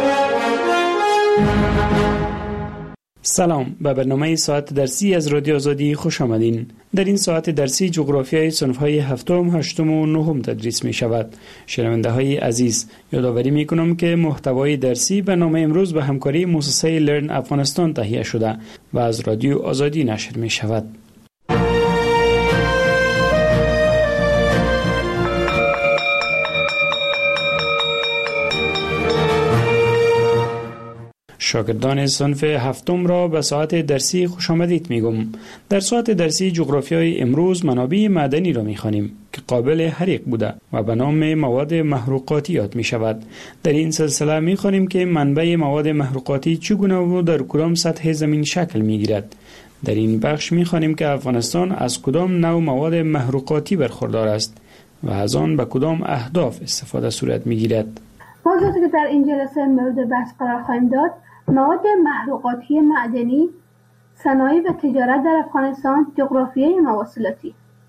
سلام، به برنامه ساعت درسی از رادیو آزادی خوش آمدین. در این ساعت درسی جغرافیای صنف‌های هفتم، هشتم و نهم تدریس می شود. شنونده های عزیز، یادآوری می کنم که محتوای درسی برنامه امروز به همکاری مؤسسه لرن افغانستان تهیه شده و از رادیو آزادی نشر می شود. شاگردان صنف هفتم را به ساعت درسی خوش آمدید میگم. در ساعت درسی جغرافیای امروز منابع معدنی را میخوانیم که قابل حریق بوده و به نام مواد محروقاتی یاد می شود. در این سلسله میخوانیم که منبع مواد محروقاتی چگونه و در کدام سطح زمین شکل میگیرد. در این بخش میخوانیم که افغانستان از کدام نوع مواد محروقاتی برخوردار است و از آن به کدام اهداف استفاده صورت میگیرد. موضوعی که در این جلسه مورد بحث قرار خواهیم داد، مواد محروقاتی معدنی، صنایع و تجارت در افغانستان، جغرافیای مواصلاتی.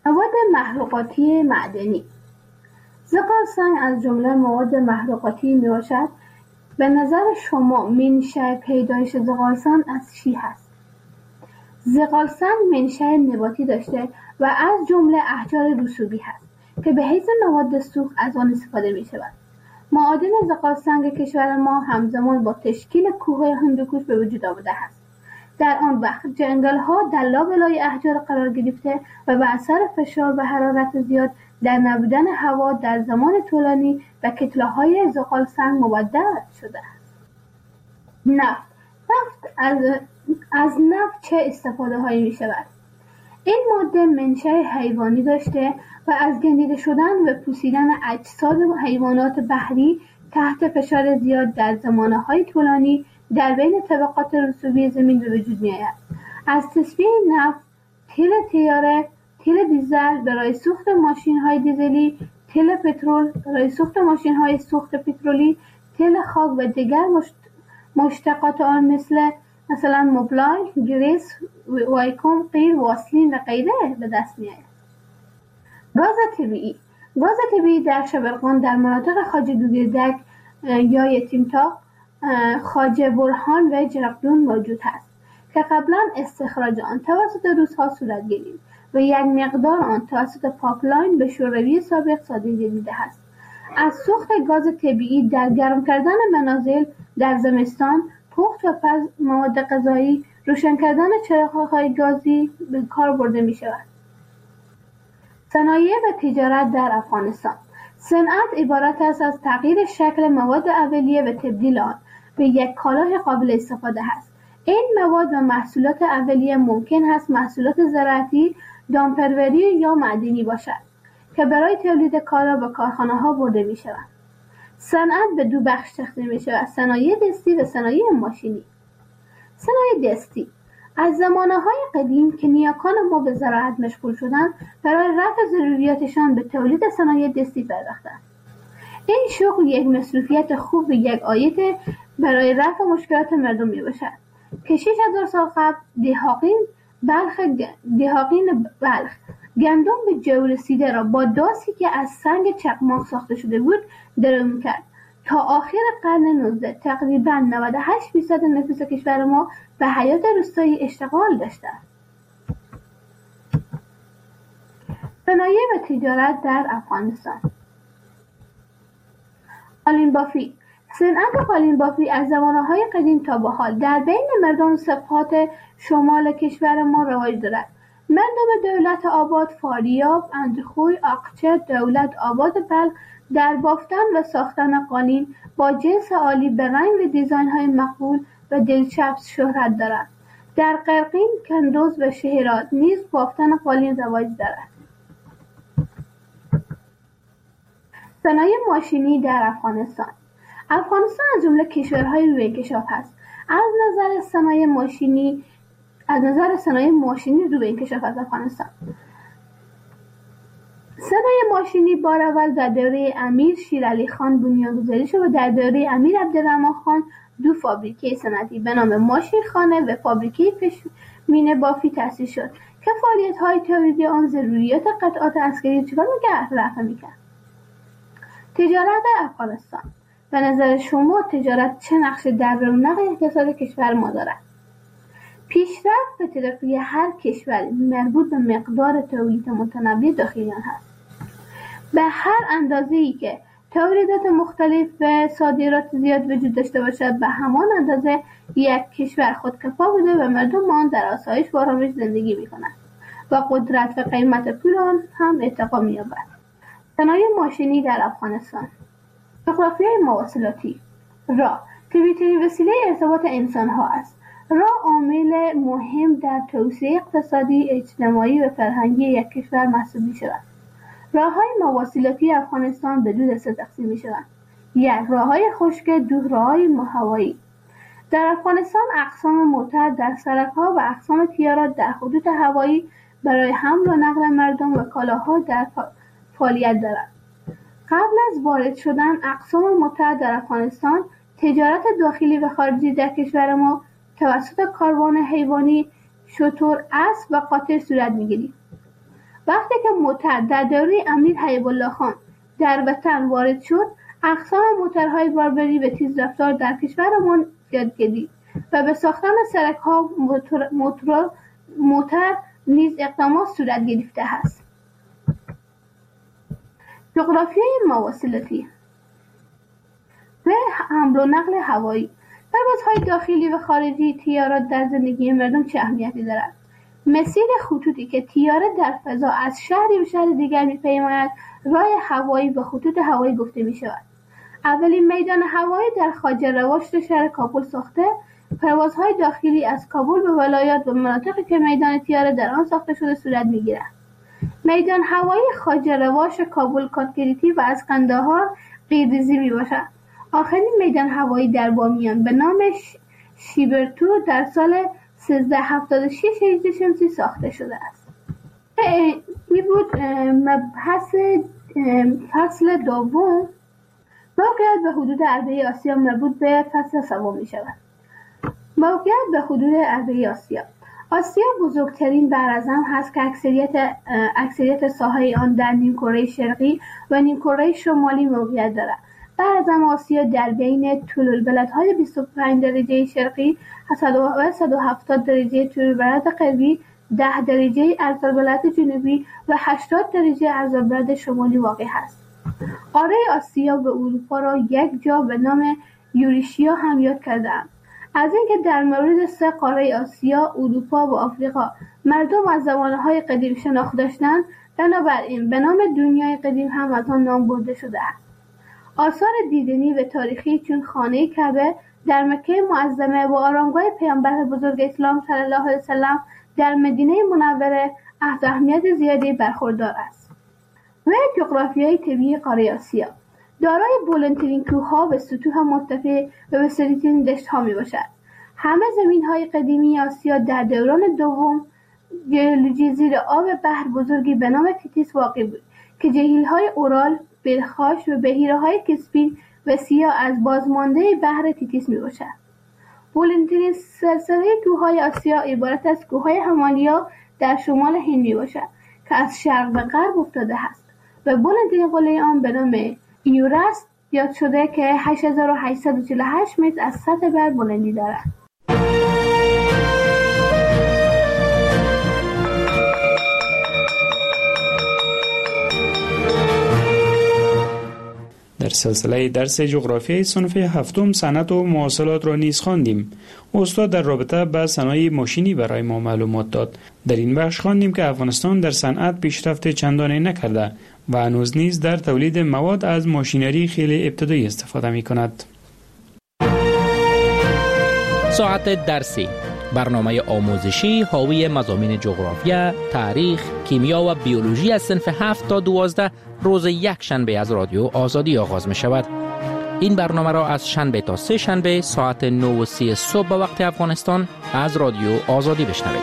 مواد محروقاتی معدنی. زغال سنگ از جمله مواد محروقاتی می باشد. به نظر شما منشأ پیدایش زغال سنگ از چی هست؟ زغال سنگ منشأ نباتی داشته و از جمله احجار رسوبی هست که به حیث مواد سوخت از آن استفاده می شود. معادن زغال سنگ کشور ما همزمان با تشکیل کوه هندوکش به وجود آمده است. در آن وقت جنگل ها در لابلای احجار قرار گرفته و به اثر فشار و حرارت زیاد در نبودن هوا در زمان طولانی به کتله‌های زغال سنگ مبدل شده است. نفت نفت از, از نفت چه استفاده هایی می شود؟ این ماده منشأ حیوانی داشته و از گندیده شدن و پوسیدن اجساد حیوانات بحری تحت فشار زیاد در زمانه‌های طولانی در بین طبقات رسوبی زمین به وجود می آید. از تصفیه نفت، تیل تیاره، تیل دیزل برای سوخت ماشین‌های دیزلی، تیل پترول برای سوخت ماشین‌های سوخت پترولی، تیل خاک و دیگر مشتقات آن مثل مثلا موبلای، گریس، وایکوم، قیر، واسلین و غیره به دست می آید. گاز طبیعی گاز طبیعی در شبرغان در مناطق خواجه دوگیردک یا یتیمتاق، خواجه برهان و جرقدون موجود است که قبلا استخراج آن توسط روس‌ها صورت گرفت و یک مقدار آن توسط پاپلاین به شوروی سابق صادر گردیده است. از سوخت گاز طبیعی در گرم کردن منازل در زمستان، پخت و پز مواد غذایی، روشن کردن چراغ‌های گازی به کار برده می شود. صنایع و تجارت در افغانستان. صنعت عبارت است از تغییر شکل مواد اولیه و تبدیل آن به یک کالای قابل استفاده است. این مواد و محصولات اولیه ممکن است محصولات زراعتی، دامپروری یا معدنی باشد که برای تولید کالا به کارخانه‌ها برده می‌شوند. صنعت به دو بخش تقسیم می‌شود: صنایع دستی و صنایع ماشینی. صنایع دستی از زمانه‌های قدیم که نیاکان ما به زراعت مشغول شدند، برای رفع ضروریاتشان به تولید صنایع دستی پرداختند. این شغل یک مصروفیت خوب و یک عاید برای رفع مشکلات مردم میباشد که شش هزار سال قبل دهاقین بلخ دهاقین بلخ گندم به جو رسیده را با داسی که از سنگ چقماق ساخته شده بود درو می‌کرد. تا آخر قرن نوزدهم تقریباً نود و هشت درصد نفوس کشور ما به حیات روستایی اشتغال داشتند. صنایع و تجارت در افغانستان. قالین بافی. صنعت قالین بافی از زمانه‌های قدیم تا به حال در بین مردم سبخات شمال کشور ما رواج دارد. مردم دولت آباد، فاریاب، اندخوی، آقچه، دولت آباد بلخ در بافتن و ساختن قالین با جنس عالی به رنگ و دیزاین‌های مقبول و دلچسب شهرت دارد. در قرقین، کندوز و شهرات نیز بافتن قالین رواج دارد. صنایع ماشینی در افغانستان. افغانستان از جمله کشورهای روی انکشاف است. از نظر صنایع ماشینی از نظر صنایع ماشینی روی انکشاف از افغانستان. صنایع ماشینی بار اول در دوره امیر شیرعلی خان بنیانگذاری شد و در دوره امیر عبدالرحمن خان دو فابریکه صنعتی به نام ماشین خانه و فابریکه پشمینه بافی تأسیس شد که فعالیت‌های تولیدی آن ضروریات قطعات عسکری چکار می‌کرد رفع می‌کرد. تجارت افغانستان. به نظر شما تجارت چه نقشی در رونق اقتصاد کشور ما دارد؟ پیشرفت و ترقی هر کشور مربوط به مقدار تولید متنوع داخلی آن است. به هر اندازه‌ای که تولیدات مختلف و صادرات زیاد وجود داشته باشد، به همان اندازه یک کشور خودکفا بوده و مردم آن در آسایش و آرامش زندگی می‌کنند و قدرت و قیمت پول آن هم ارتقا می‌یابد. صنایع ماشینی در افغانستان. جغرافیای مواصلاتی. راه که بهترین وسیله ارتباط انسان‌ها است. راه عامل مهم در توسعه اقتصادی، اجتماعی و فرهنگی یک کشور محسوب می‌شود. راه‌های مواصلاتی افغانستان به دو دسته تقسیم می‌شوند: یک، راه‌های خشک، دو، راه‌های هوایی. در افغانستان اقسام موتر در سرک‌ها و اقسام تیارات در خطوط هوایی برای حمل و نقل مردم و کالاها در فعالیت دارند. قبل از وارد شدن اقسام موتر در افغانستان، تجارت داخلی و خارجی در کشور ما توسط کاروان حیوانی، شتر، اسب و قاطر صورت می‌گیرد. وقتی که موتر در دوره امیر حبیب الله خان در وطن وارد شد، اقسام موترهای باربری به تیز رفتار در کشورمان زیاد گردید و به ساختن سرک‌ها موتور, موتور, موتر نیز اقدامات صورت گرفته است. جغرافیای مواصلاتی و حمل و نقل هوایی. پروازهای داخلی و خارجی تیارات در زندگی مردم چه اهمیتی دارد؟ مسیر خطوطی که تیاره در فضا از شهری به شهر دیگر می‌پیماید راه هوایی و خطوط هوایی گفته می‌شود. اولین میدان هوایی در خواجه رواشت شهر کابل ساخته، پروازهای داخلی از کابل به ولایات و مناطقی که میدان تیاره در آن ساخته شده صورت می‌گیرد. میدان هوایی خواجه رواش کابل کاتگریتی و از قندهار قیرریزی میباشد. آخرین میدان هوایی در بامیان به نام شیبرتو در سال سیزده هفتاد و شش هجری شمسی ساخته شده است. این بود مبحث فصل دوم. موقعیت به حدود عربه آسیا مربوط به فصل سوم می شود. موقعیت به حدود عربه آسیا. آسیا بزرگترین براعظم هست که اکثریت اکثریت ساحه آن در نیمکره شرقی و نیمکره شمالی موقعیت دارد. براعظم آسیا در بین طول البلدهای بیست و پنج درجه شرقی و صد و هفتاد درجه طول البلد غربی، ده درجه عرض البلد جنوبی و هشتاد درجه عرض البلد شمالی واقع است. قاره آسیا به اروپا را یک جا به نام یوریشیا هم یاد کرده‌اند. از اینکه در مورد سه قاره آسیا، اروپا و آفریقا مردم از زمانهای قدیم شناخت داشتند، بنابراین به نام دنیای قدیم هم از آن نام برده شده است. آثار دیدنی و تاریخی چون خانه کعبه در مکه معظمه و آرامگاه پیامبر بزرگ اسلام صلی الله علیه وسلم در مدینه منوره از اهمیت زیادی برخوردار است. و جغرافیای طبیعی قاره آسیا دارای بلندترین کوه‌ها و سطوح مرتفع و وسیع‌ترین دشت‌ها میباشد. همه زمین‌های قدیمی آسیا در دوران دوم ژئولوژی زیر آب بحر بزرگی به نام تیتیس واقع بود که جهیل‌های اورال، بلخاش و بحیره‌های کسپین و سیاه از بازمانده بحر تیتیس میباشد. بلندترین سلسله کوه‌های آسیا عبارت از کوه‌های همالیا در شمال هند میباشد که از شرق به غرب افتاده است و بلندترین قله آن به نام ایورست یاد شده که هشت هزار و هشتصد و چهل و هشت متر از سطح بر بلندی دارد. در سلسله درس جغرافیای صنف هفتم صنعت و مواصلات را نیز خواندیم. استاد در رابطه با صنایع ماشینی برای ما معلومات داد. در این بخش خواندیم که افغانستان در صنعت پیشرفت چندانی نکرده و هنوز نیز در تولید مواد از ماشینری خیلی ابتدایی استفاده می کند. ساعت درسی، برنامه آموزشی حاوی مضامین جغرافیا، تاریخ، کیمیا و بیولوژی از صنف هفت تا دوازده روز یک شنبه از رادیو آزادی آغاز می شود. این برنامه را از شنبه تا سه شنبه ساعت نه و سی صبح به وقت افغانستان از رادیو آزادی بشنوید.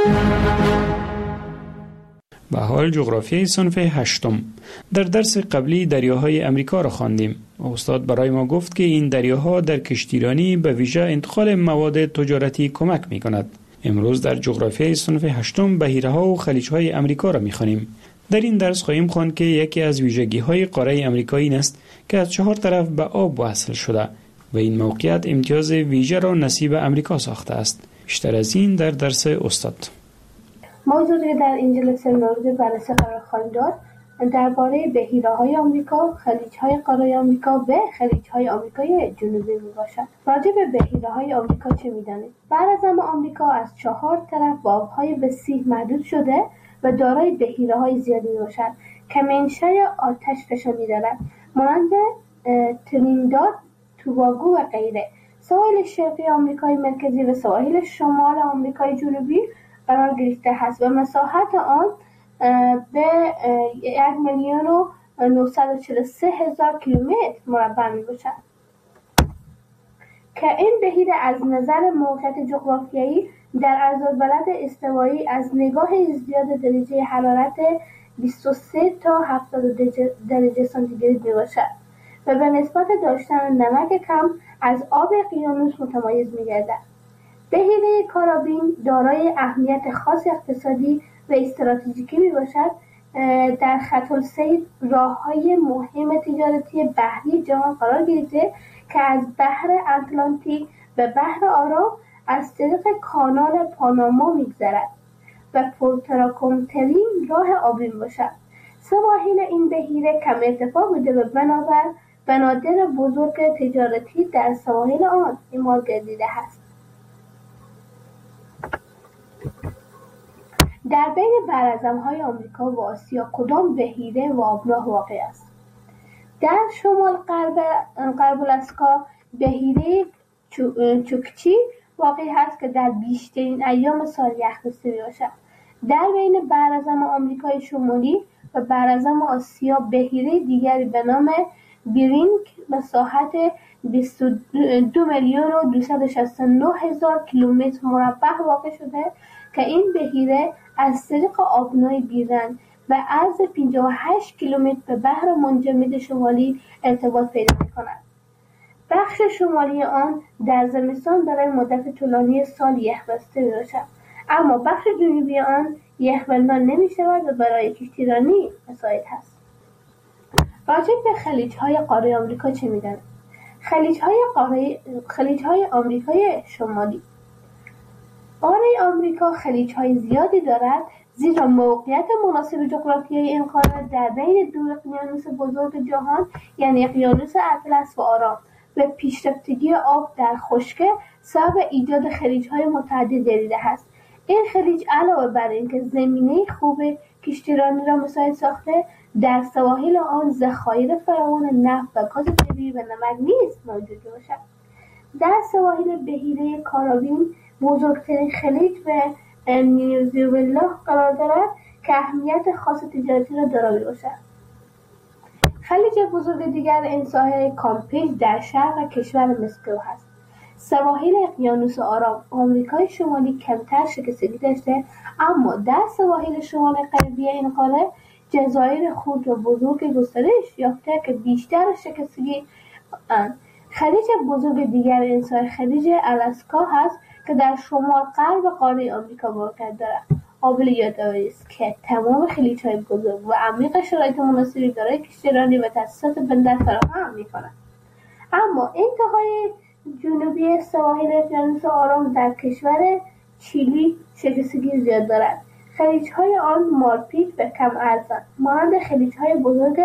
و حال جغرافیای صنف هشتم. در درس قبلی دریاهای امریکا را خواندیم. استاد برای ما گفت که این دریاها در کشتیرانی به ویژه انتقال مواد تجارتی کمک می کند. امروز در جغرافیای صنف هشتم بحیره‌ها و خلیج‌های امریکا را می‌خوانیم. در این درس خواهیم خواند که یکی از ویژگی‌های قاره امریکا این است که از چهار طرف به آب وصل شده و این موقعیت امتیاز ویژه را نصیب امریکا ساخته است. بیشتر از این در درس استاد. موضوعی در این جلسه مورد بررسی قرار خواهیم داد درباره بحیره‌های آمریکا، خلیج‌های قاره آمریکا و خلیج‌های آمریکای جنوبی میباشد. راجع به بحیره‌های آمریکا چه می‌دانید؟ براعظم آمریکا از چهار طرف با آب‌های وسیع محدود شده و دارای بحیره‌های زیادی میباشد که منشأ آتش فشانی دارد، مانند ترینیداد، توباگو و غیره. سواحل شرقی آمریکای مرکزی و سواحل شمال آمریکای جنوبی قرار گرفته است و مساحت آن به یک میلیون و نهصد و چهل و سه هزار کیلومتر مربع می باشد که این بحیره از نظر موقعیت جغرافیایی در عرض‌البلد استوایی از نگاه ازدیاد درجه حرارت بیست و سه تا هفتاد درجه سانتیگراد می باشد و به نسبت داشتن نمک کم از آب اقیانوس متمایز می گردد. بحیره کارابین دارای اهمیت خاص اقتصادی و استراتژیکی می باشد در خط السیر راه‌های مهم تجارتی بحری جهان قرار گرفته که از بحر اتلانتیک به بحر آرام از طریق کانال پاناما می‌گذرد و پرتراکنترین راه آبی باشد. سواحل این بحیره کم ارتفاع بوده و بنابر بنادر بزرگ تجارتی در سواحل آن اعمال گردیده است. در بین براعظم‌های آمریکا و آسیا کدام بحیره و آبراه واقع است؟ در شمال غرب غرب الاسکا بحیره چوکچی واقع است که در بیشترین ایام سال یخ‌بسته می‌باشد. در بین براعظم آمریکای شمالی و براعظم آسیا بحیره دیگری به نام بیرینگ مساحت بیست و دو میلیون و دویست و شصت و نه هزار کیلومتر مربع واقع شده که این بحیره از طریق آبنای بیرنگ و عرض پنجاه و هشت کیلومتر به بحر منجمد شمالی ارتباط پیدا می‌کند. بخش شمالی آن در زمستان برای مدت طولانی سال یخ‌بسته می‌باشد، اما بخش جنوبی آن یخبندان نمی‌شود و برای کشتیرانی مساعد است. راجع به خلیج‌های قاره آمریکا چه می‌دانید؟ خلیج‌های قاره خلیج‌های آمریکای شمالی. قاره آمریکا خلیج‌های زیادی دارد زیرا موقعیت مناسب جغرافیایی این قاره در بین دو اقیانوس بزرگ جهان یعنی اقیانوس اطلس و آرام و پیشرفتگی آب در خشکی سبب ایجاد خلیج‌های متعدد گردیده است. این خلیج علاوه بر اینکه زمینه خوب کشتیرانی را مساعد ساخته، در سواحل آن ذخایر فراوان نفت و گاز طبیعی و نمک نیز موجود باشد. در سواحل بحیره کارائیب بزرگترین خلیج به ونزوئلا قرار دارد که اهمیت خاص تجارتی را دارای باشد. خلیج بزرگ دیگر این ساحل کامپیج در شرق کشور مسکو است. سواحل اقیانوس آرام آمریکای شمالی کمتر شکستگی داشته، اما در سواحل شمال غربی این قاره جزایر خرد و بزرگ گسترش یافته که بیشتر شکستگی اند. خلیج بزرگ دیگر این ساحل خلیج آلاسکا هست که در شمال غرب قاره آمریکا موقعیت دارد. قابل یادآوری است که تمام خلیج‌های بزرگ و عمیق شرایط مناسبی برای کشتیرانی و تاسیسات بندر فراهم می‌کنند. اما انتهای جنوبی سواحل اقیانوس آرام در کشور چیلی شکستگی زیاد دارد. خلیج‌های آن مارپیچ و کم عرضند، مانند خلیج‌های بزرگ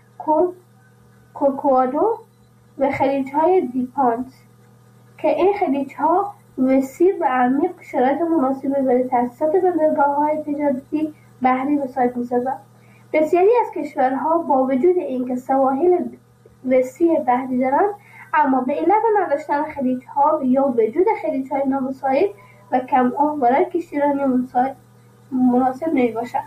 کورکوادو و خلیج‌های دیپانت که این خلیج‌ها وسیع و عمیق شرایط مناسبی برای تأسیسات بندرگاه‌های تجارتی بحری مساعد می‌سازند. بسیاری از کشورها با وجود اینکه سواحل وسیع بحری دارند، اما به علت نداشتن خلیج‌ها یا وجود خلیج‌های نامساعد و کم عمق برای کشتیرانی مناسب نمی‌باشند.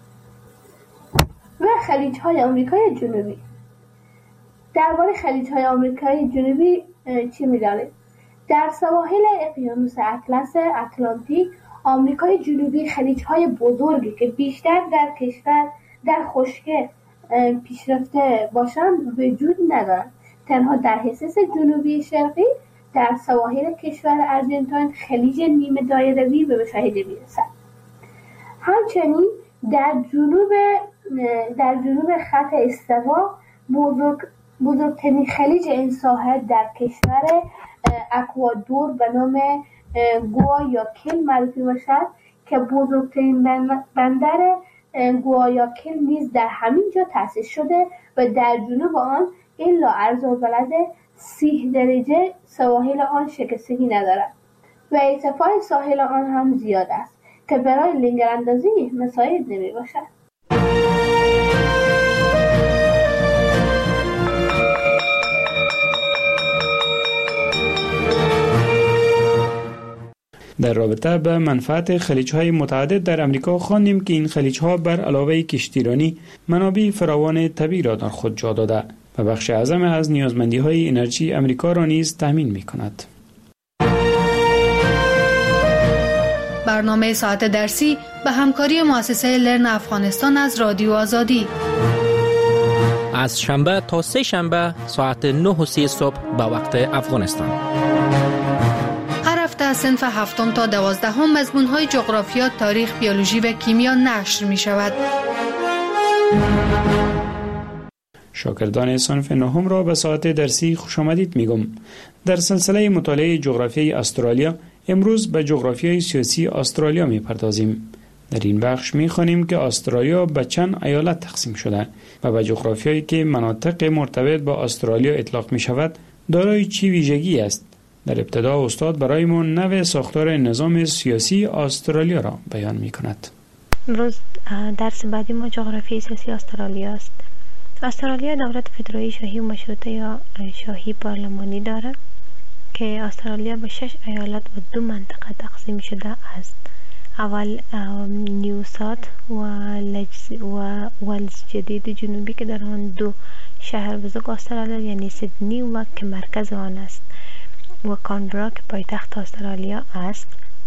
و خلیج‌های آمریکای جنوبی. درباره خلیج‌های آمریکای جنوبی چی می‌دانید؟ در سواحل اقیانوس اطلس اتلانتیک آمریکای جنوبی خلیج‌های بزرگی که بیشتر در کشور در خشکی پیشرفته باشند وجود ندارند. تنها در حصص جنوبی شرقی در سواحل کشور ارژنتین خلیج نیمه دایروی به مشاهده می‌رسد. همچنین در جنوب در جنوب خط استوا بزرگ بزرگترین خلیج این ساحل در کشور اکوادور به نام گوایاکیل معروف باشد که بزرگترین بندر گوایاکیل نیز در همین جا تأسیس شده و در جنوب آن الا عرض البلد سی درجه سواحل آن شکستگی ندارد و ارتفاع ساحل آن هم زیاد است که برای لنگراندازی مساعد نمی باشد. در رابطه به منفعت خلیج‌های متعدد در امریکا خواندیم که این خلیج‌ها بر علاوه کشتیرانی منابع فراوان طبیعی را در خود جا داده و بخش اعظم از نیازمندی‌های انرژی امریکا را نیز تامین می‌کند. برنامه ساعت درسی به همکاری مؤسسه لرن افغانستان از رادیو آزادی از شنبه تا سه شنبه ساعت نه و سی صبح به وقت افغانستان. هر هفته از صنف هفتم تا دوازدهم مضمون‌های جغرافیا، تاریخ، بیولوژی و کیمیا نشر می‌شود. شاگردان صنف نهم را به ساعت درسی خوش آمدید میگم. در سلسله مطالعه جغرافیای استرالیا امروز به جغرافیای سیاسی استرالیا میپردازیم. در این بخش میخوانیم که استرالیا به چند ایالت تقسیم شده و به جغرافیایی که مناطق مرتبط با استرالیا اطلاق می شود دارای چی ویژگی است. در ابتدا استاد برایمان نوع ساختار نظام سیاسی استرالیا را بیان می کند. امروز درس بعدی ما جغرافیای سیاسی استرالیا است. استرالیا دولت فدرایی شاهی و مشروطه یا شاهی پارلمانی دارد که استرالیا به شش ایالت و دو منطقه تقسیم شده است. اول نیو ساوت و لجز و ولز جدید جنوبی که در آن دو شهر بزرگ استرالیا یعنی سیدنی و که مرکز آن است و کانبرا که پایتخت استرالیا است.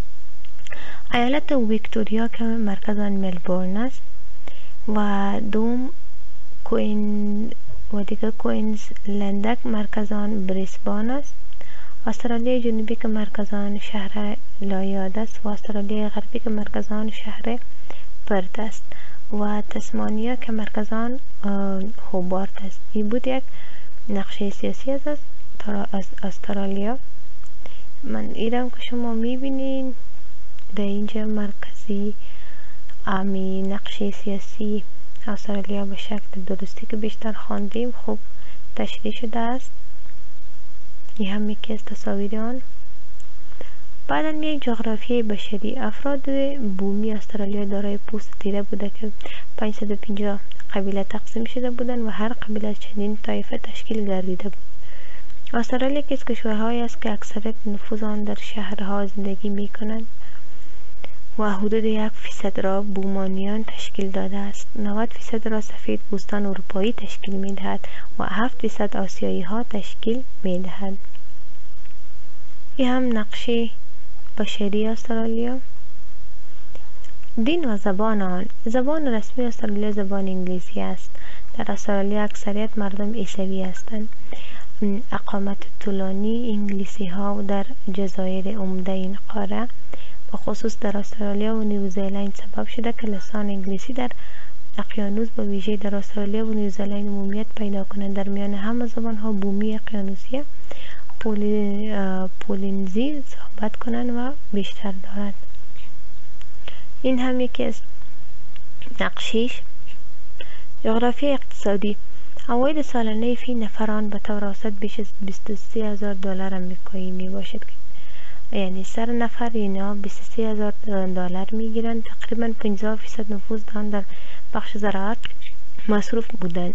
ایالت ویکتوریا که مرکز آن ملبورن است و دوم کوین و دیگر کوینز لندک مرکز آن بریسبان است. استرالیا جنوبی که مرکز آن شهر لایاد است و استرالیا غربی که مرکز آن شهر پرت است و تسمانیا که مرکز آن هوبارت است. این بود یک نقشه سیاسی از استرالیا. من ایرم که شما میبینین در اینجا مرکزی امی نقشه سیاسی استرالیا به شکل درستی که بیشتر خواندیم خوب تشریح شده است. این هم یکی از تصاویر آن. بعدا می جغرافیای بشری. افراد بومی استرالیا دارای پوست تیره بوده که پانصد و پنجاه قبیله تقسیم شده بودند و هر قبیله از چندین طایفه تشکیل گردیده بود. استرالیا یکی از کشورهایی است که اکثریت نفوذ آن در شهرها زندگی می کنند و حدود یک فیصد را بومانیان تشکیل داده است. نود فیصد را سفید پوستان اروپایی تشکیل می دهد و هفت فیصد آسیایی ها تشکیل می دهد. این هم نقشه بشری استرالیا. دین و زبان آن. زبان رسمی استرالیا زبان انگلیسی است. در استرالیا اکثریت مردم عیسوی هستند. اقامت طولانی انگلیسی ها در جزایر عمده این قاره و خصوص در استرالیا و نیوزیلند سبب شده که لسان انگلیسی در اقیانوس به ویژه در استرالیا و نیوزیلند عمومیت پیدا کنند. در میان همه زبان ها بومی اقیانوسی پولی، پولینزی صحبت کنند و بیشتر دارد. این هم یکی از نقشیش. جغرافی اقتصادی. عواید سالانه فی نفران به طور اوسط بیش از بیست و سه هزار دلار آمریکایی می باشد، یعنی سر نفر اینا بیست و سه هزار دلار می گیرند. تقریبا پنجاه فیصد نفوذ دارند در بخش زراعت مصروف بودند.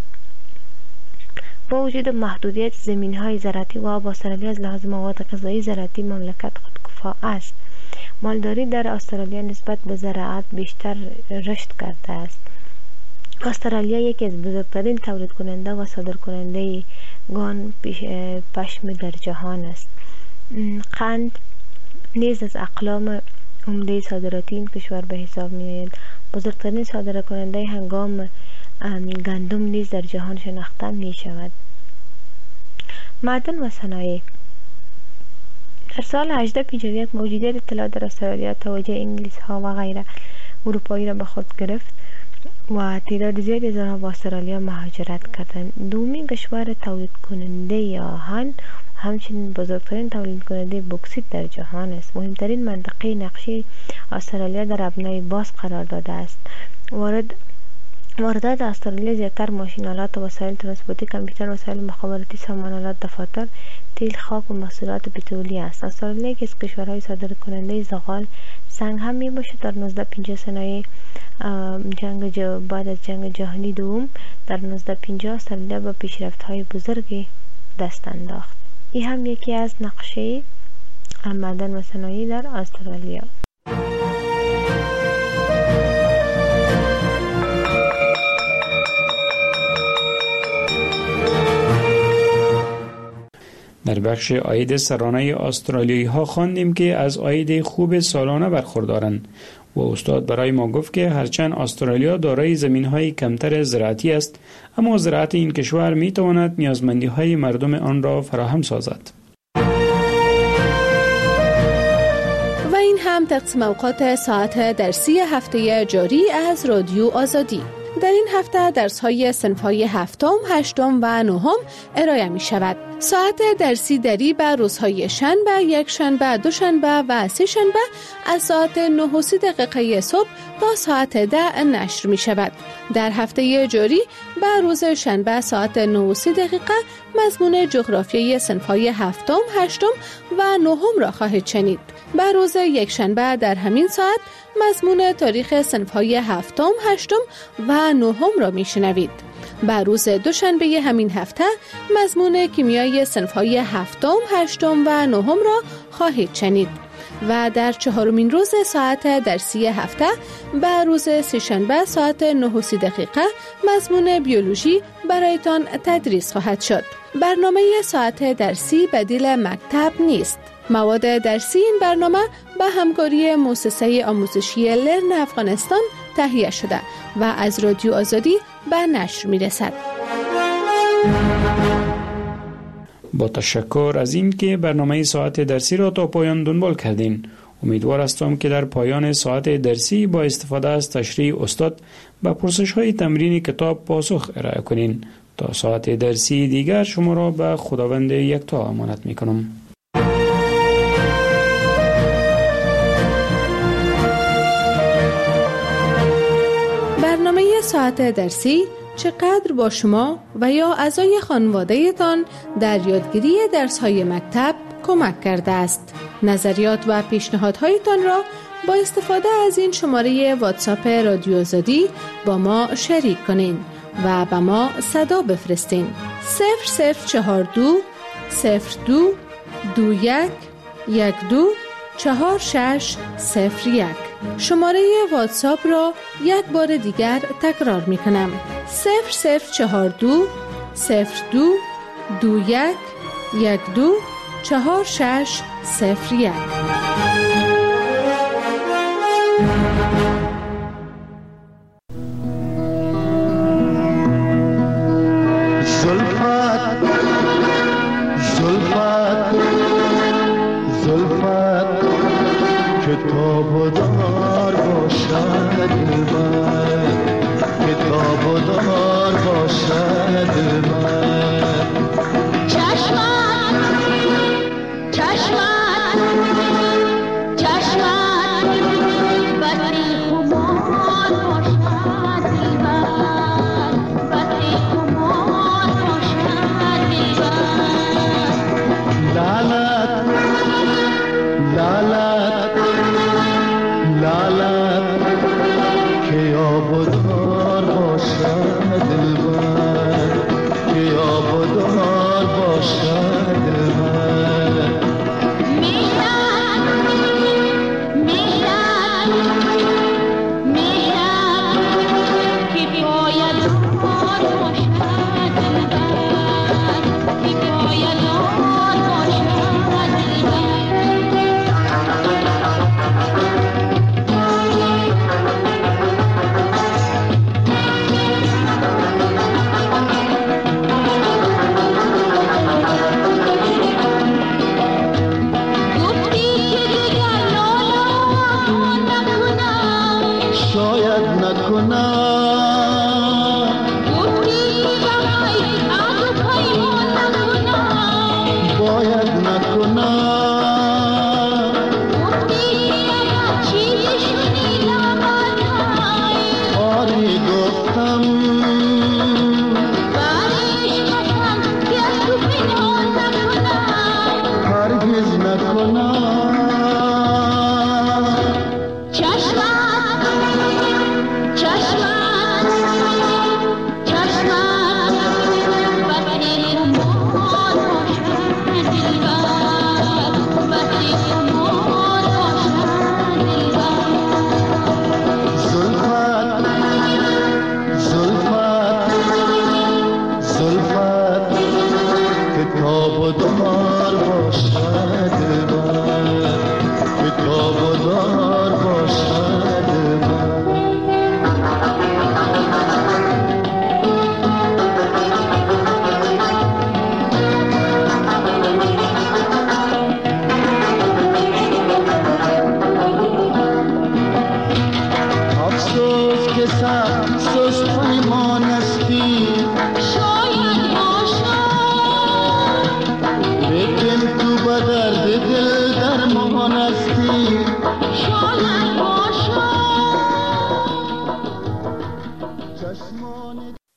با وجود محدودیت زمین های زراعتی و آب، استرالیا از لحاظ مواد غذایی زراعتی مملکت خودکفا است. مالداری در استرالیا نسبت به زراعت بیشتر رشد کرده است. استرالیا یکی از بزرگترین تولید کننده و صادر کننده گان پشم در جهان است. قند نیز از اقلام عمده صادراتی این کشور به حساب می آید. بزرگترین صادر کننده هنگام گندم نیز در جهان شناخته می شود. معدن و صنایع. در سال هجده پنجاه و یک موجودیت اطلاعات در استرالیا توجه انگلیس ها و غیر اروپایی را به خود گرفت و تعداد زیادی از آنها به استرالیا مهاجرت کردند. دومین کشور تولید کننده آهن همچنین بزرگترین تولید کننده بوکسیت در جهان است. مهمترین منطقه نقشه استرالیا در ابنای باز قرار داده است. وارد واردات استرالیا زیادتر ماشین‌آلات و وسایل ترانسپورتی، کامپیوتر، وسایل مخابراتی، سامان‌آلات، دفاتر، تیل، خاک و محصولات پترولی است. استرالیا که از کشورهای صادر کننده زغال سنگ هم می باشد. در نوزده پنجاه صنایع جنگ جو بعد از جنگ جهانی دوم در نوزده پنجاه استرالیا به پیشرفت‌های بزرگی دست انداخت. این هم یکی از نقشه معدن و صنایع در استرالیا. در بخش عاید سرانه استرالیایی ها خواندیم که از عاید خوب سالانه برخوردارند و استاد برای ما گفت که هرچند استرالیا دارای زمین های کمتر زراعتی است، اما زراعت این کشور می تواند نیازمندی های مردم آن را فراهم سازد. و این هم تقسیم اوقات ساعت درسی هفته جاری از رادیو آزادی. در این هفته درس‌های صنف‌های هفتم، هشتم و نهم ارائه می شود. ساعت درسی دری به روزهای شنبه، یک شنبه، دو شنبه و سه شنبه از ساعت نه و سی دقیقه صبح تا ساعت ده نشر می شود. در هفته جاری به روز شنبه ساعت نه و سی دقیقه مضمون جغرافیای صنف‌های هفتم، هشتم و نهم را خواهید شنید. به روز یک شنبه در همین ساعت مضمون تاریخ صنف‌های هفتم، هشتم و نهم را میشنوید. به روز دوشنبه همین هفته مضمون کیمیای صنف‌های هفتم، هشتم و نهم را خواهید شنید. و در چهارمین روز ساعت درسی هفته به روز سه‌شنبه ساعت نه و سی دقیقه مضمون بیولوژی برایتان تدریس خواهد شد. برنامه ساعت درسی بدیل مکتب نیست. مواد درسی این برنامه به همکاری مؤسسه آموزشی لرن افغانستان تهیه شده و از رادیو آزادی به نشر می رسد. با تشکر از این که برنامه ساعت درسی را تا پایان دنبال کردین. امیدوار هستم که در پایان ساعت درسی با استفاده از تشریح استاد به پرسش های تمرین کتاب پاسخ ارائه کنین. تا ساعت درسی دیگر شما را به خداوند یکتا امانت می کنم. برنامه ساعت درسی چقدر با شما و یا اعضای خانواده تان در یادگیری درس‌های مکتب کمک کرده است. نظریات و پیشنهادهایتان را با استفاده از این شماره واتساپ رادیو آزادی با ما شریک کنین و به ما صدا بفرستین. صفر صفر چهار دو صفر دو دو یک یک دو چهار شش صفر یک. شماره واتساپ را یک بار دیگر تکرار می کنم. صفر صفر چهار دو صفر دو دو یک یک دو چهار شش صفر یک.